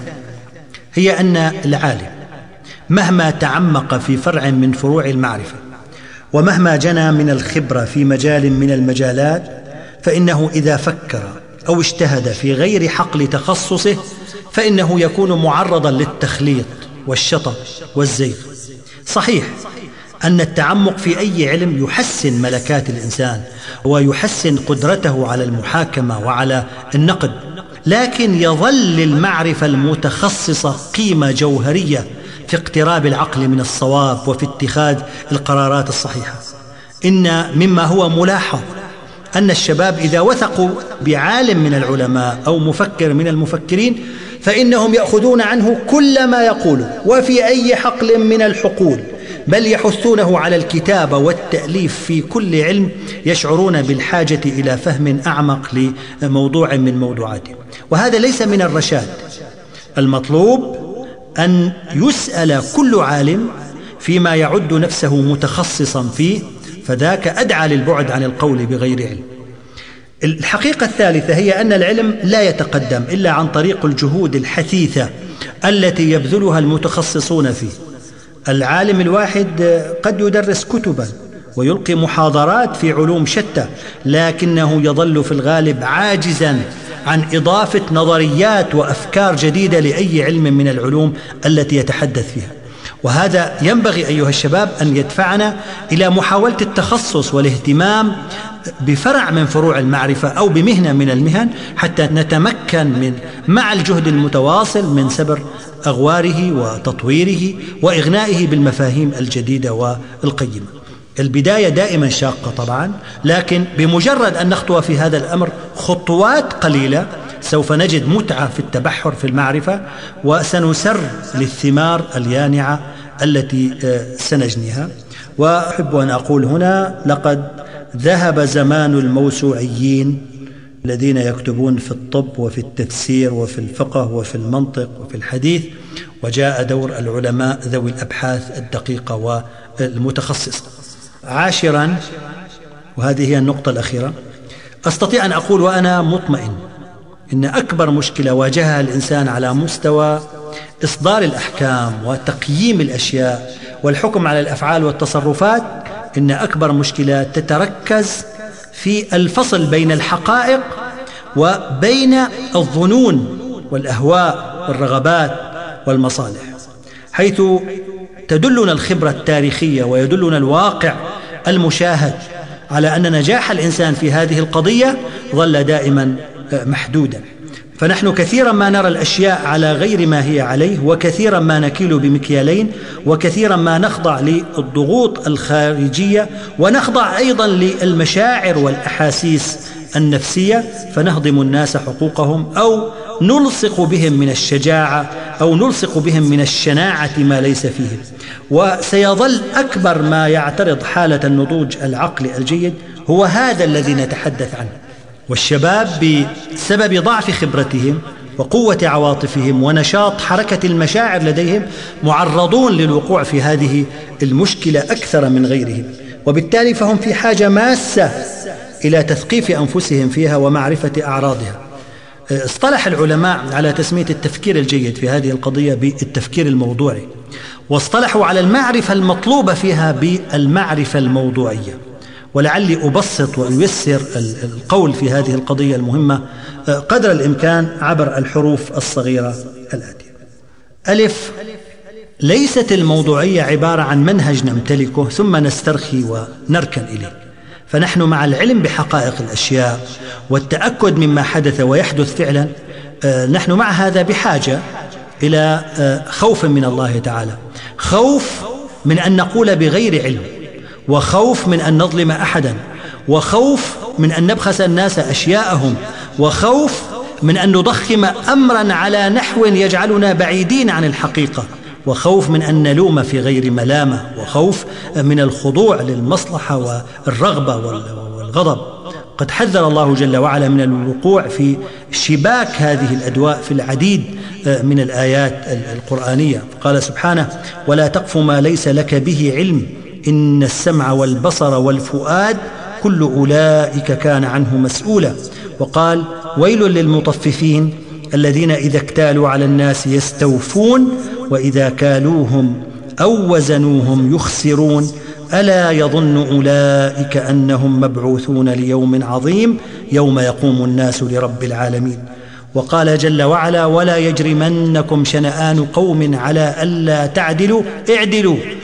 هي أن العالم مهما تعمق في فرع من فروع المعرفة ومهما جنى من الخبرة في مجال من المجالات، فإنه إذا فكر أو اجتهد في غير حقل تخصصه فإنه يكون معرضا للتخليط والشطط والزيغ. صحيح أن التعمق في أي علم يحسن ملكات الإنسان ويحسن قدرته على المحاكمة وعلى النقد، لكن يظل للمعرفة المتخصصة قيمة جوهرية في اقتراب العقل من الصواب وفي اتخاذ القرارات الصحيحة. إن مما هو ملاحظ أن الشباب إذا وثقوا بعالم من العلماء أو مفكر من المفكرين فإنهم يأخذون عنه كل ما يقوله وفي أي حقل من الحقول، بل يحثونه على الكتابة والتأليف في كل علم يشعرون بالحاجة إلى فهم أعمق لموضوع من موضوعاته. وهذا ليس من الرشاد. المطلوب أن يسأل كل عالم فيما يعد نفسه متخصصا فيه، فذاك أدعى للبعد عن القول بغير علم. الحقيقة الثالثة هي أن العلم لا يتقدم إلا عن طريق الجهود الحثيثة التي يبذلها المتخصصون فيه. العالم الواحد قد يدرس كتبا ويلقي محاضرات في علوم شتى، لكنه يظل في الغالب عاجزا عن إضافة نظريات وأفكار جديدة لأي علم من العلوم التي يتحدث فيها. وهذا ينبغي أيها الشباب أن يدفعنا إلى محاولة التخصص والاهتمام بفرع من فروع المعرفة أو بمهنة من المهن حتى نتمكن مع الجهد المتواصل من سبر أغواره وتطويره وإغنائه بالمفاهيم الجديدة والقيمة. البداية دائما شاقة طبعا، لكن بمجرد أن نخطو في هذا الأمر خطوات قليلة سوف نجد متعة في التبحر في المعرفة، وسنسر للثمار اليانعة التي سنجنيها. وأحب أن أقول هنا: لقد ذهب زمان الموسوعيين الذين يكتبون في الطب وفي التفسير وفي الفقه وفي المنطق وفي الحديث، وجاء دور العلماء ذوي الأبحاث الدقيقة والمتخصصة. عاشرا، وهذه هي النقطة الأخيرة، أستطيع أن أقول وأنا مطمئن إن أكبر مشكلة واجهها الإنسان على مستوى إصدار الأحكام وتقييم الأشياء والحكم على الأفعال والتصرفات، إن أكبر مشكلة تتركز في الفصل بين الحقائق وبين الظنون والأهواء والرغبات والمصالح، حيث تدلنا الخبرة التاريخية ويدلنا الواقع المشاهد على أن نجاح الإنسان في هذه القضية ظل دائما محدودا. فنحن كثيرا ما نرى الأشياء على غير ما هي عليه، وكثيرا ما نكيل بمكيالين، وكثيرا ما نخضع للضغوط الخارجية، ونخضع أيضا للمشاعر والأحاسيس النفسية، فنهضم الناس حقوقهم أو نلصق بهم من الشجاعة أو نلصق بهم من الشناعة ما ليس فيهم. وسيظل أكبر ما يعترض حالة النضوج العقلي الجيد هو هذا الذي نتحدث عنه. والشباب بسبب ضعف خبرتهم وقوة عواطفهم ونشاط حركة المشاعر لديهم معرضون للوقوع في هذه المشكلة أكثر من غيرهم، وبالتالي فهم في حاجة ماسة إلى تثقيف أنفسهم فيها ومعرفة أعراضها. اصطلح العلماء على تسمية التفكير الجيد في هذه القضية بالتفكير الموضوعي، واصطلحوا على المعرفة المطلوبة فيها بالمعرفة الموضوعية. ولعلي أبسط وأيسر القول في هذه القضية المهمة قدر الإمكان عبر الحروف الصغيرة الآتية. ألف: ليست الموضوعية عبارة عن منهج نمتلكه ثم نسترخي ونركن إليه، فنحن مع العلم بحقائق الأشياء والتأكد مما حدث ويحدث فعلا، نحن مع هذا بحاجة إلى خوف من الله تعالى، خوف من أن نقول بغير علم، وخوف من أن نظلم أحدا، وخوف من أن نبخس الناس أشياءهم، وخوف من أن نضخم أمرا على نحو يجعلنا بعيدين عن الحقيقة، وخوف من أن نلوم في غير ملامة، وخوف من الخضوع للمصلحة والرغبة والغضب. قد حذر الله جل وعلا من الوقوع في شباك هذه الأدواء في العديد من الآيات القرآنية. قال سبحانه: ولا تقف ما ليس لك به علم إن السمع والبصر والفؤاد كل أولئك كان عنه مسؤولا. وقال: ويل للمطففين الذين إذا اكتالوا على الناس يستوفون وإذا كالوهم أو وزنوهم يخسرون ألا يظن أولئك أنهم مبعوثون ليوم عظيم يوم يقوم الناس لرب العالمين. وقال جل وعلا: ولا يجرمنكم شنآن قوم على ألا تعدلوا اعدلوا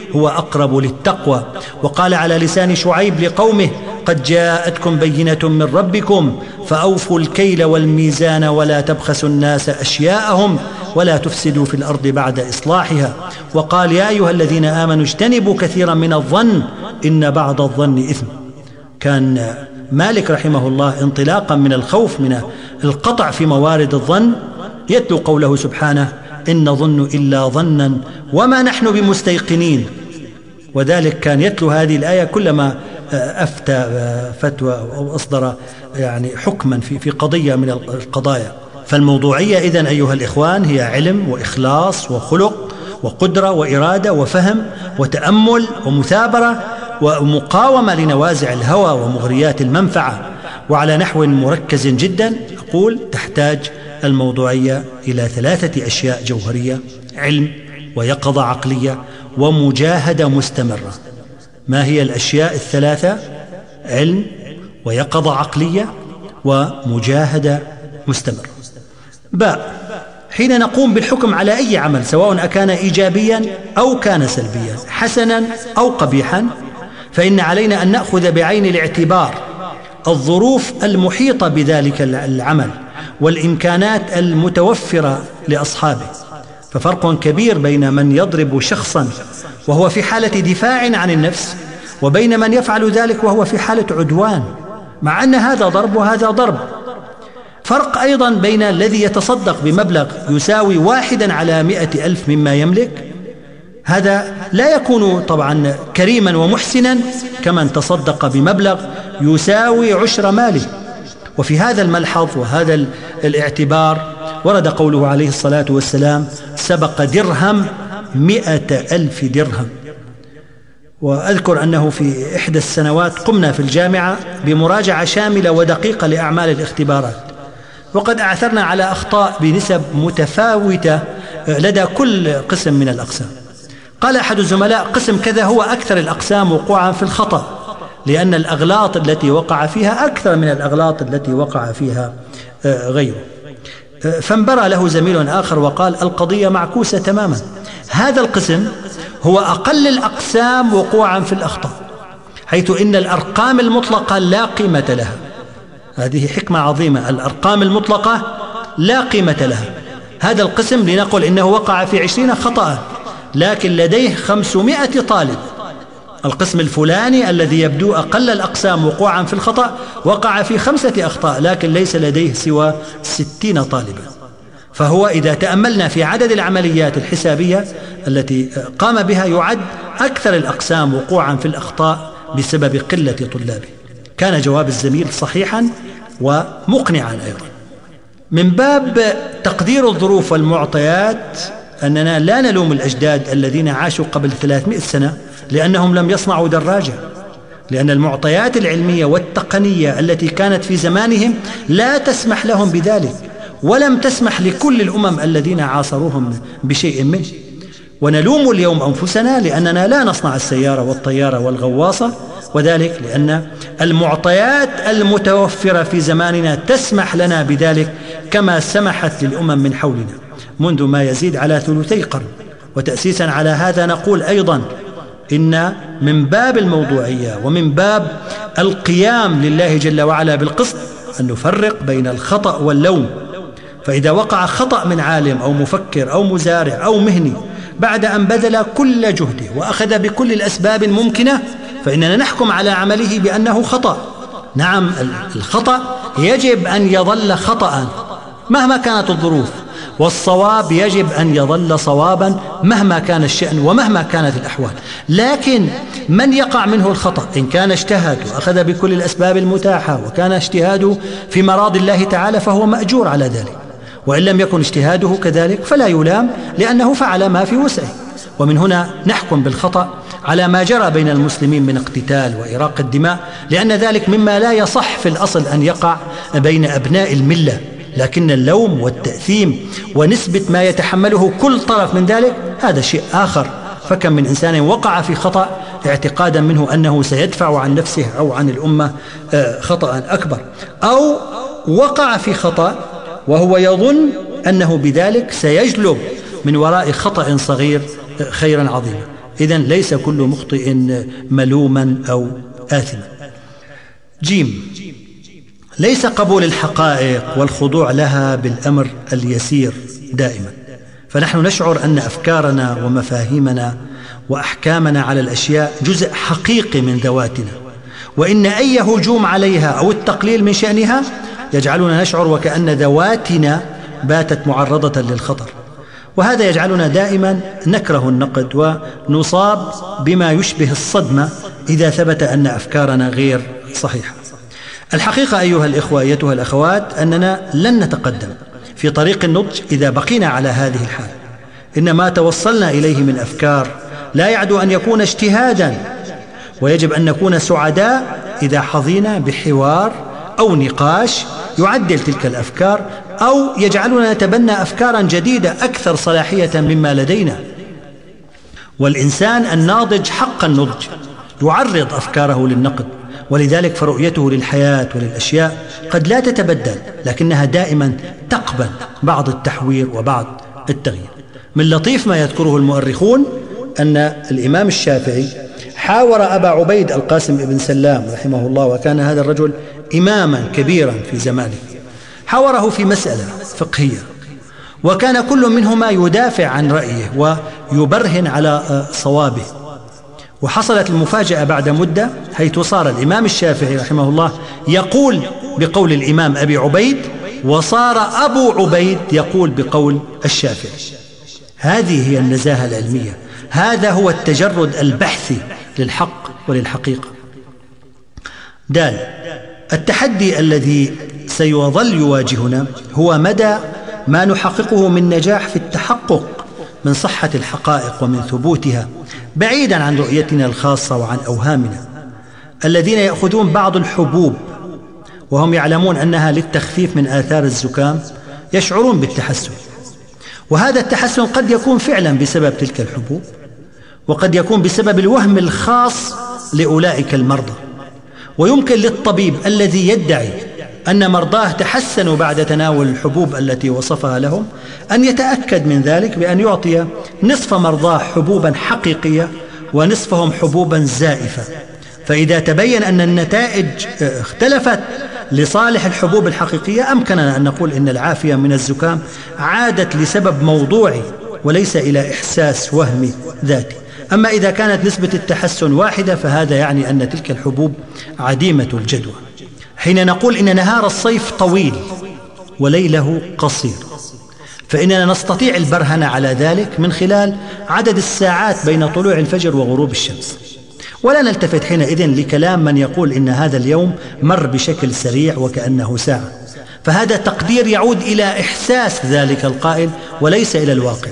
هو أقرب للتقوى. وقال على لسان شعيب لقومه: قد جاءتكم بينة من ربكم فأوفوا الكيل والميزان ولا تبخسوا الناس أشياءهم ولا تفسدوا في الأرض بعد إصلاحها. وقال: يا أيها الذين آمنوا اجتنبوا كثيرا من الظن إن بعض الظن إثم. كان مالك رحمه الله انطلاقا من الخوف من القطع في موارد الظن يتلو قوله سبحانه: إن نظن إلا ظنا وما نحن بمستيقنين. وذلك كان يتلو هذه الآية كلما أفتى فتوى أو أصدر حكما في قضية من القضايا. فالموضوعية إذن أيها الإخوان هي علم وإخلاص وخلق وقدرة وإرادة وفهم وتأمل ومثابرة ومقاومة لنوازع الهوى ومغريات المنفعة. وعلى نحو مركز جدا أقول: تحتاج الموضوعية إلى 3 أشياء جوهرية: علم ويقظة عقلية ومجاهدة مستمرة. ما هي الأشياء ال3؟ علم ويقظة عقلية ومجاهدة مستمرة. باء: حين نقوم بالحكم على أي عمل سواء أكان إيجابيا أو كان سلبيا، حسنا أو قبيحا، فإن علينا أن نأخذ بعين الاعتبار الظروف المحيطة بذلك العمل والإمكانات المتوفرة لأصحابه. ففرق كبير بين من يضرب شخصا وهو في حالة دفاع عن النفس وبين من يفعل ذلك وهو في حالة عدوان، مع أن هذا ضرب وهذا ضرب. فرق أيضا بين الذي يتصدق بمبلغ يساوي 1 على 100,000 مما يملك، هذا لا يكون طبعا كريما ومحسنا كمن تصدق بمبلغ يساوي 10 ماله. وفي هذا الملحظ وهذا الاعتبار ورد قوله عليه الصلاة والسلام: سبق درهم 100,000 درهم. وأذكر أنه في إحدى السنوات قمنا في الجامعة بمراجعة شاملة ودقيقة لأعمال الاختبارات، وقد أعثرنا على أخطاء بنسب متفاوتة لدى كل قسم من الأقسام. قال أحد الزملاء: قسم كذا هو أكثر الأقسام وقوعا في الخطأ، لأن الأغلاط التي وقع فيها أكثر من الأغلاط التي وقع فيها غيره. فانبرى له زميل آخر وقال: القضية معكوسة تماما، هذا القسم هو أقل الأقسام وقوعا في الأخطاء، حيث إن الأرقام المطلقة لا قيمة لها. هذه حكمة عظيمة، الأرقام المطلقة لا قيمة لها. هذا القسم لنقل إنه وقع في 20 خطأ لكن لديه 500 طالب. القسم الفلاني الذي يبدو أقل الأقسام وقوعا في الخطأ وقع في 5 أخطاء لكن ليس لديه سوى 60 طالبا. فهو إذا تأملنا في عدد العمليات الحسابية التي قام بها يعد أكثر الأقسام وقوعا في الأخطاء بسبب قلة طلابه. كان جواب الزميل صحيحا ومقنعا أيضا. من باب تقدير الظروف والمعطيات أننا لا نلوم الأجداد الذين عاشوا قبل 300 سنة لأنهم لم يصنعوا دراجة، لأن المعطيات العلمية والتقنية التي كانت في زمانهم لا تسمح لهم بذلك، ولم تسمح لكل الأمم الذين عاصروهم بشيء منه. ونلوم اليوم أنفسنا لأننا لا نصنع السيارة والطيارة والغواصة، وذلك لأن المعطيات المتوفرة في زماننا تسمح لنا بذلك كما سمحت للأمم من حولنا منذ ما يزيد على 2 قرن. وتأسيسا على هذا نقول أيضا إن من باب الموضوعية ومن باب القيام لله جل وعلا بالقسط أن نفرق بين الخطأ واللوم. فإذا وقع خطأ من عالم أو مفكر أو مزارع أو مهني بعد أن بذل كل جهده وأخذ بكل الأسباب الممكنة، فإننا نحكم على عمله بأنه خطأ. نعم، الخطأ يجب أن يظل خطأ مهما كانت الظروف، والصواب يجب أن يظل صوابا مهما كان الشأن ومهما كانت الأحوال. لكن من يقع منه الخطأ إن كان اجتهد وأخذ بكل الأسباب المتاحة وكان اجتهاده في مراضي الله تعالى فهو مأجور على ذلك، وإن لم يكن اجتهاده كذلك فلا يلام لأنه فعل ما في وسعه. ومن هنا نحكم بالخطأ على ما جرى بين المسلمين من اقتتال وإراق الدماء، لأن ذلك مما لا يصح في الأصل أن يقع بين أبناء الملة. لكن اللوم والتأثيم ونسبة ما يتحمله كل طرف من ذلك هذا شيء آخر. فكم من إنسان وقع في خطأ اعتقادا منه أنه سيدفع عن نفسه أو عن الأمة خطأ أكبر، أو وقع في خطأ وهو يظن أنه بذلك سيجلب من وراء خطأ صغير خيرا عظيما. إذن ليس كل مخطئ ملوما أو آثما. جيم، ليس قبول الحقائق والخضوع لها بالأمر اليسير دائما، فنحن نشعر أن أفكارنا ومفاهيمنا وأحكامنا على الأشياء جزء حقيقي من ذواتنا، وإن أي هجوم عليها أو التقليل من شأنها يجعلنا نشعر وكأن ذواتنا باتت معرضة للخطر، وهذا يجعلنا دائما نكره النقد ونصاب بما يشبه الصدمة إذا ثبت أن أفكارنا غير صحيحة. الحقيقة أيها الإخوة أيتها الأخوات أننا لن نتقدم في طريق النضج إذا بقينا على هذه الحال. إن ما توصلنا إليه من أفكار لا يعدو أن يكون اجتهادا، ويجب أن نكون سعداء إذا حظينا بحوار أو نقاش يعدل تلك الأفكار أو يجعلنا نتبنى أفكارا جديدة أكثر صلاحية مما لدينا. والإنسان الناضج حق النضج يعرض أفكاره للنقد، ولذلك فرؤيته للحياة وللأشياء قد لا تتبدل، لكنها دائما تقبل بعض التحوير وبعض التغيير. من لطيف ما يذكره المؤرخون أن الإمام الشافعي حاور أبا عبيد القاسم بن سلام رحمه الله، وكان هذا الرجل إماما كبيرا في زمانه، حاوره في مسألة فقهية، وكان كل منهما يدافع عن رأيه ويبرهن على صوابه. وحصلت المفاجأة بعد مدة، حيث صار الإمام الشافعي رحمه الله يقول بقول الإمام أبي عبيد، وصار أبو عبيد يقول بقول الشافعي. هذه هي النزاهة العلمية، هذا هو التجرد البحثي للحق وللحقيقة. دال، التحدي الذي سيظل يواجهنا هو مدى ما نحققه من نجاح في التحقق من صحة الحقائق ومن ثبوتها، بعيدا عن رؤيتنا الخاصة وعن أوهامنا. الذين يأخذون بعض الحبوب وهم يعلمون أنها للتخفيف من آثار الزكام يشعرون بالتحسن، وهذا التحسن قد يكون فعلا بسبب تلك الحبوب، وقد يكون بسبب الوهم الخاص لأولئك المرضى. ويمكن للطبيب الذي يدعي أن مرضاه تحسنوا بعد تناول الحبوب التي وصفها لهم أن يتأكد من ذلك بأن يعطي نصف مرضاه حبوبا حقيقية ونصفهم حبوبا زائفة. فإذا تبين أن النتائج اختلفت لصالح الحبوب الحقيقية، أمكننا أن نقول إن العافية من الزكام عادت لسبب موضوعي وليس إلى إحساس وهمي ذاتي. أما إذا كانت نسبة التحسن واحدة فهذا يعني أن تلك الحبوب عديمة الجدوى. حين نقول إن نهار الصيف طويل وليله قصير، فإننا نستطيع البرهنة على ذلك من خلال عدد الساعات بين طلوع الفجر وغروب الشمس، ولا نلتفت حينئذ لكلام من يقول إن هذا اليوم مر بشكل سريع وكأنه ساعة، فهذا تقدير يعود إلى إحساس ذلك القائل وليس إلى الواقع.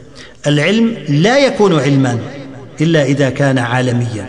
العلم لا يكون علما إلا إذا كان عالميا،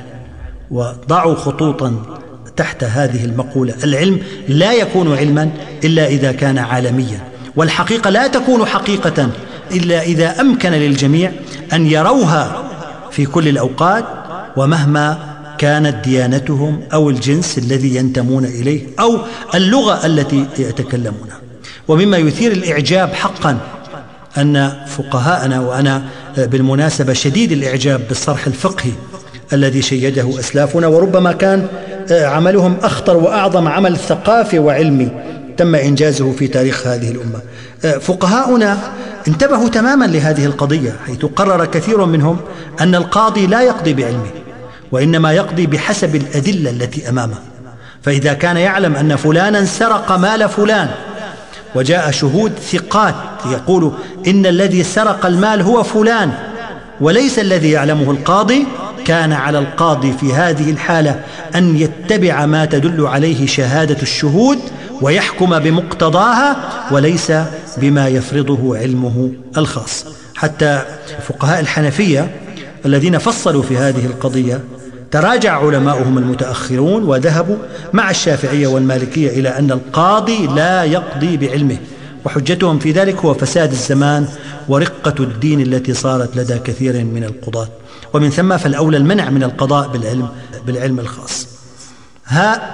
وضعوا خطوطا تحت هذه المقولة: العلم لا يكون علما إلا إذا كان عالميا، والحقيقة لا تكون حقيقة إلا إذا أمكن للجميع أن يروها في كل الأوقات، ومهما كانت ديانتهم أو الجنس الذي ينتمون إليه أو اللغة التي يتكلمونها. ومما يثير الإعجاب حقا أن فقهاءنا، وأنا بالمناسبة شديد الإعجاب بالصرح الفقهي الذي شيده أسلافنا، وربما كان عملهم أخطر وأعظم عمل ثقافي وعلمي تم إنجازه في تاريخ هذه الأمة. فقهاؤنا انتبهوا تماما لهذه القضية، حيث قرر كثير منهم أن القاضي لا يقضي بعلمه، وإنما يقضي بحسب الأدلة التي أمامه. فإذا كان يعلم أن فلانا سرق مال فلان وجاء شهود ثقات يقول إن الذي سرق المال هو فلان وليس الذي يعلمه القاضي، كان على القاضي في هذه الحالة أن يتبع ما تدل عليه شهادة الشهود ويحكم بمقتضاها وليس بما يفرضه علمه الخاص. حتى فقهاء الحنفية الذين فصلوا في هذه القضية تراجع علماؤهم المتأخرون وذهبوا مع الشافعية والمالكية إلى أن القاضي لا يقضي بعلمه، وحجتهم في ذلك هو فساد الزمان ورقة الدين التي صارت لدى كثير من القضاة، ومن ثم فالأولى المنع من القضاء بالعلم الخاص.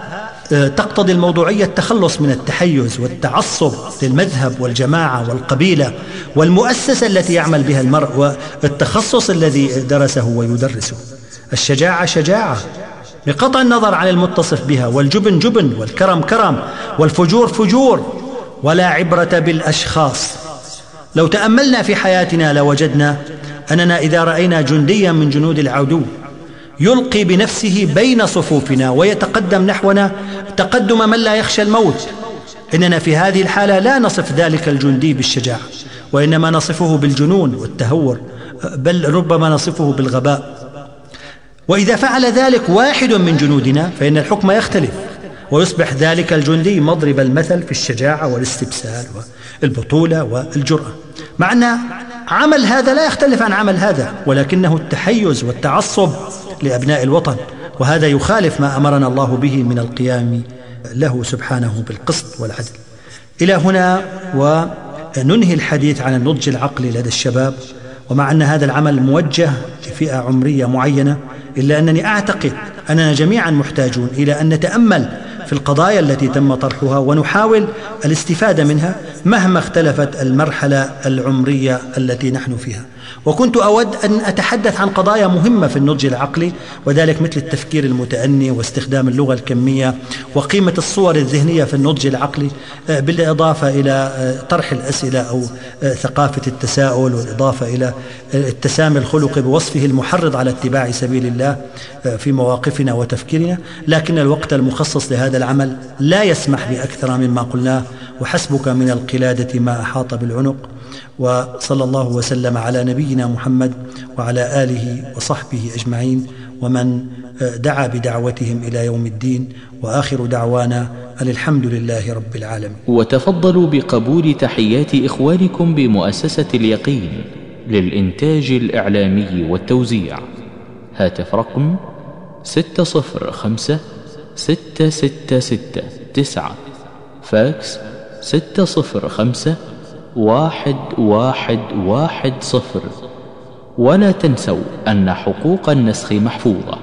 تقتضي الموضوعية التخلص من التحيز والتعصب للمذهب والجماعة والقبيلة والمؤسسة التي يعمل بها المرء والتخصص الذي درسه ويدرسه. الشجاعة شجاعة بقطع النظر عن المتصف بها، والجبن جبن، والكرم كرم، والفجور فجور، ولا عبرة بالأشخاص. لو تأملنا في حياتنا لوجدنا أننا إذا رأينا جنديا من جنود العدو يلقي بنفسه بين صفوفنا ويتقدم نحونا تقدم من لا يخشى الموت، إننا في هذه الحالة لا نصف ذلك الجندي بالشجاعة، وإنما نصفه بالجنون والتهور، بل ربما نصفه بالغباء. وإذا فعل ذلك واحد من جنودنا فإن الحكم يختلف، ويصبح ذلك الجندي مضرب المثل في الشجاعة والاستبسال والبطولة والجرأة، مع أن عمل هذا لا يختلف عن عمل هذا، ولكنه التحيز والتعصب لأبناء الوطن، وهذا يخالف ما أمرنا الله به من القيام له سبحانه بالقسط والعدل. إلى هنا وننهي الحديث عن النضج العقلي لدى الشباب، ومع أن هذا العمل موجه لفئة عمرية معينة، إلا أنني أعتقد أننا جميعا محتاجون إلى أن نتأمل في القضايا التي تم طرحها ونحاول الاستفادة منها مهما اختلفت المرحلة العمرية التي نحن فيها. وكنت أود أن أتحدث عن قضايا مهمة في النضج العقلي، وذلك مثل التفكير المتأني واستخدام اللغة الكمية وقيمة الصور الذهنية في النضج العقلي، بالإضافة إلى طرح الأسئلة أو ثقافة التساؤل، والإضافة إلى التسامي الخلقي بوصفه المحرض على اتباع سبيل الله في مواقفنا وتفكيرنا. لكن الوقت المخصص لهذا العمل لا يسمح بأكثر مما قلناه، وحسبك من القلادة ما أحاط بالعنق. وصلى الله وسلم على نبينا محمد وعلى آله وصحبه أجمعين، ومن دعا بدعوتهم إلى يوم الدين، وآخر دعوانا أن الحمد لله رب العالمين. وتفضلوا بقبول تحيات إخوانكم بمؤسسة اليقين للإنتاج الإعلامي والتوزيع. هاتف رقم 605-666-9، فاكس 605-1110. ولا تنسوا أن حقوق النسخ محفوظة.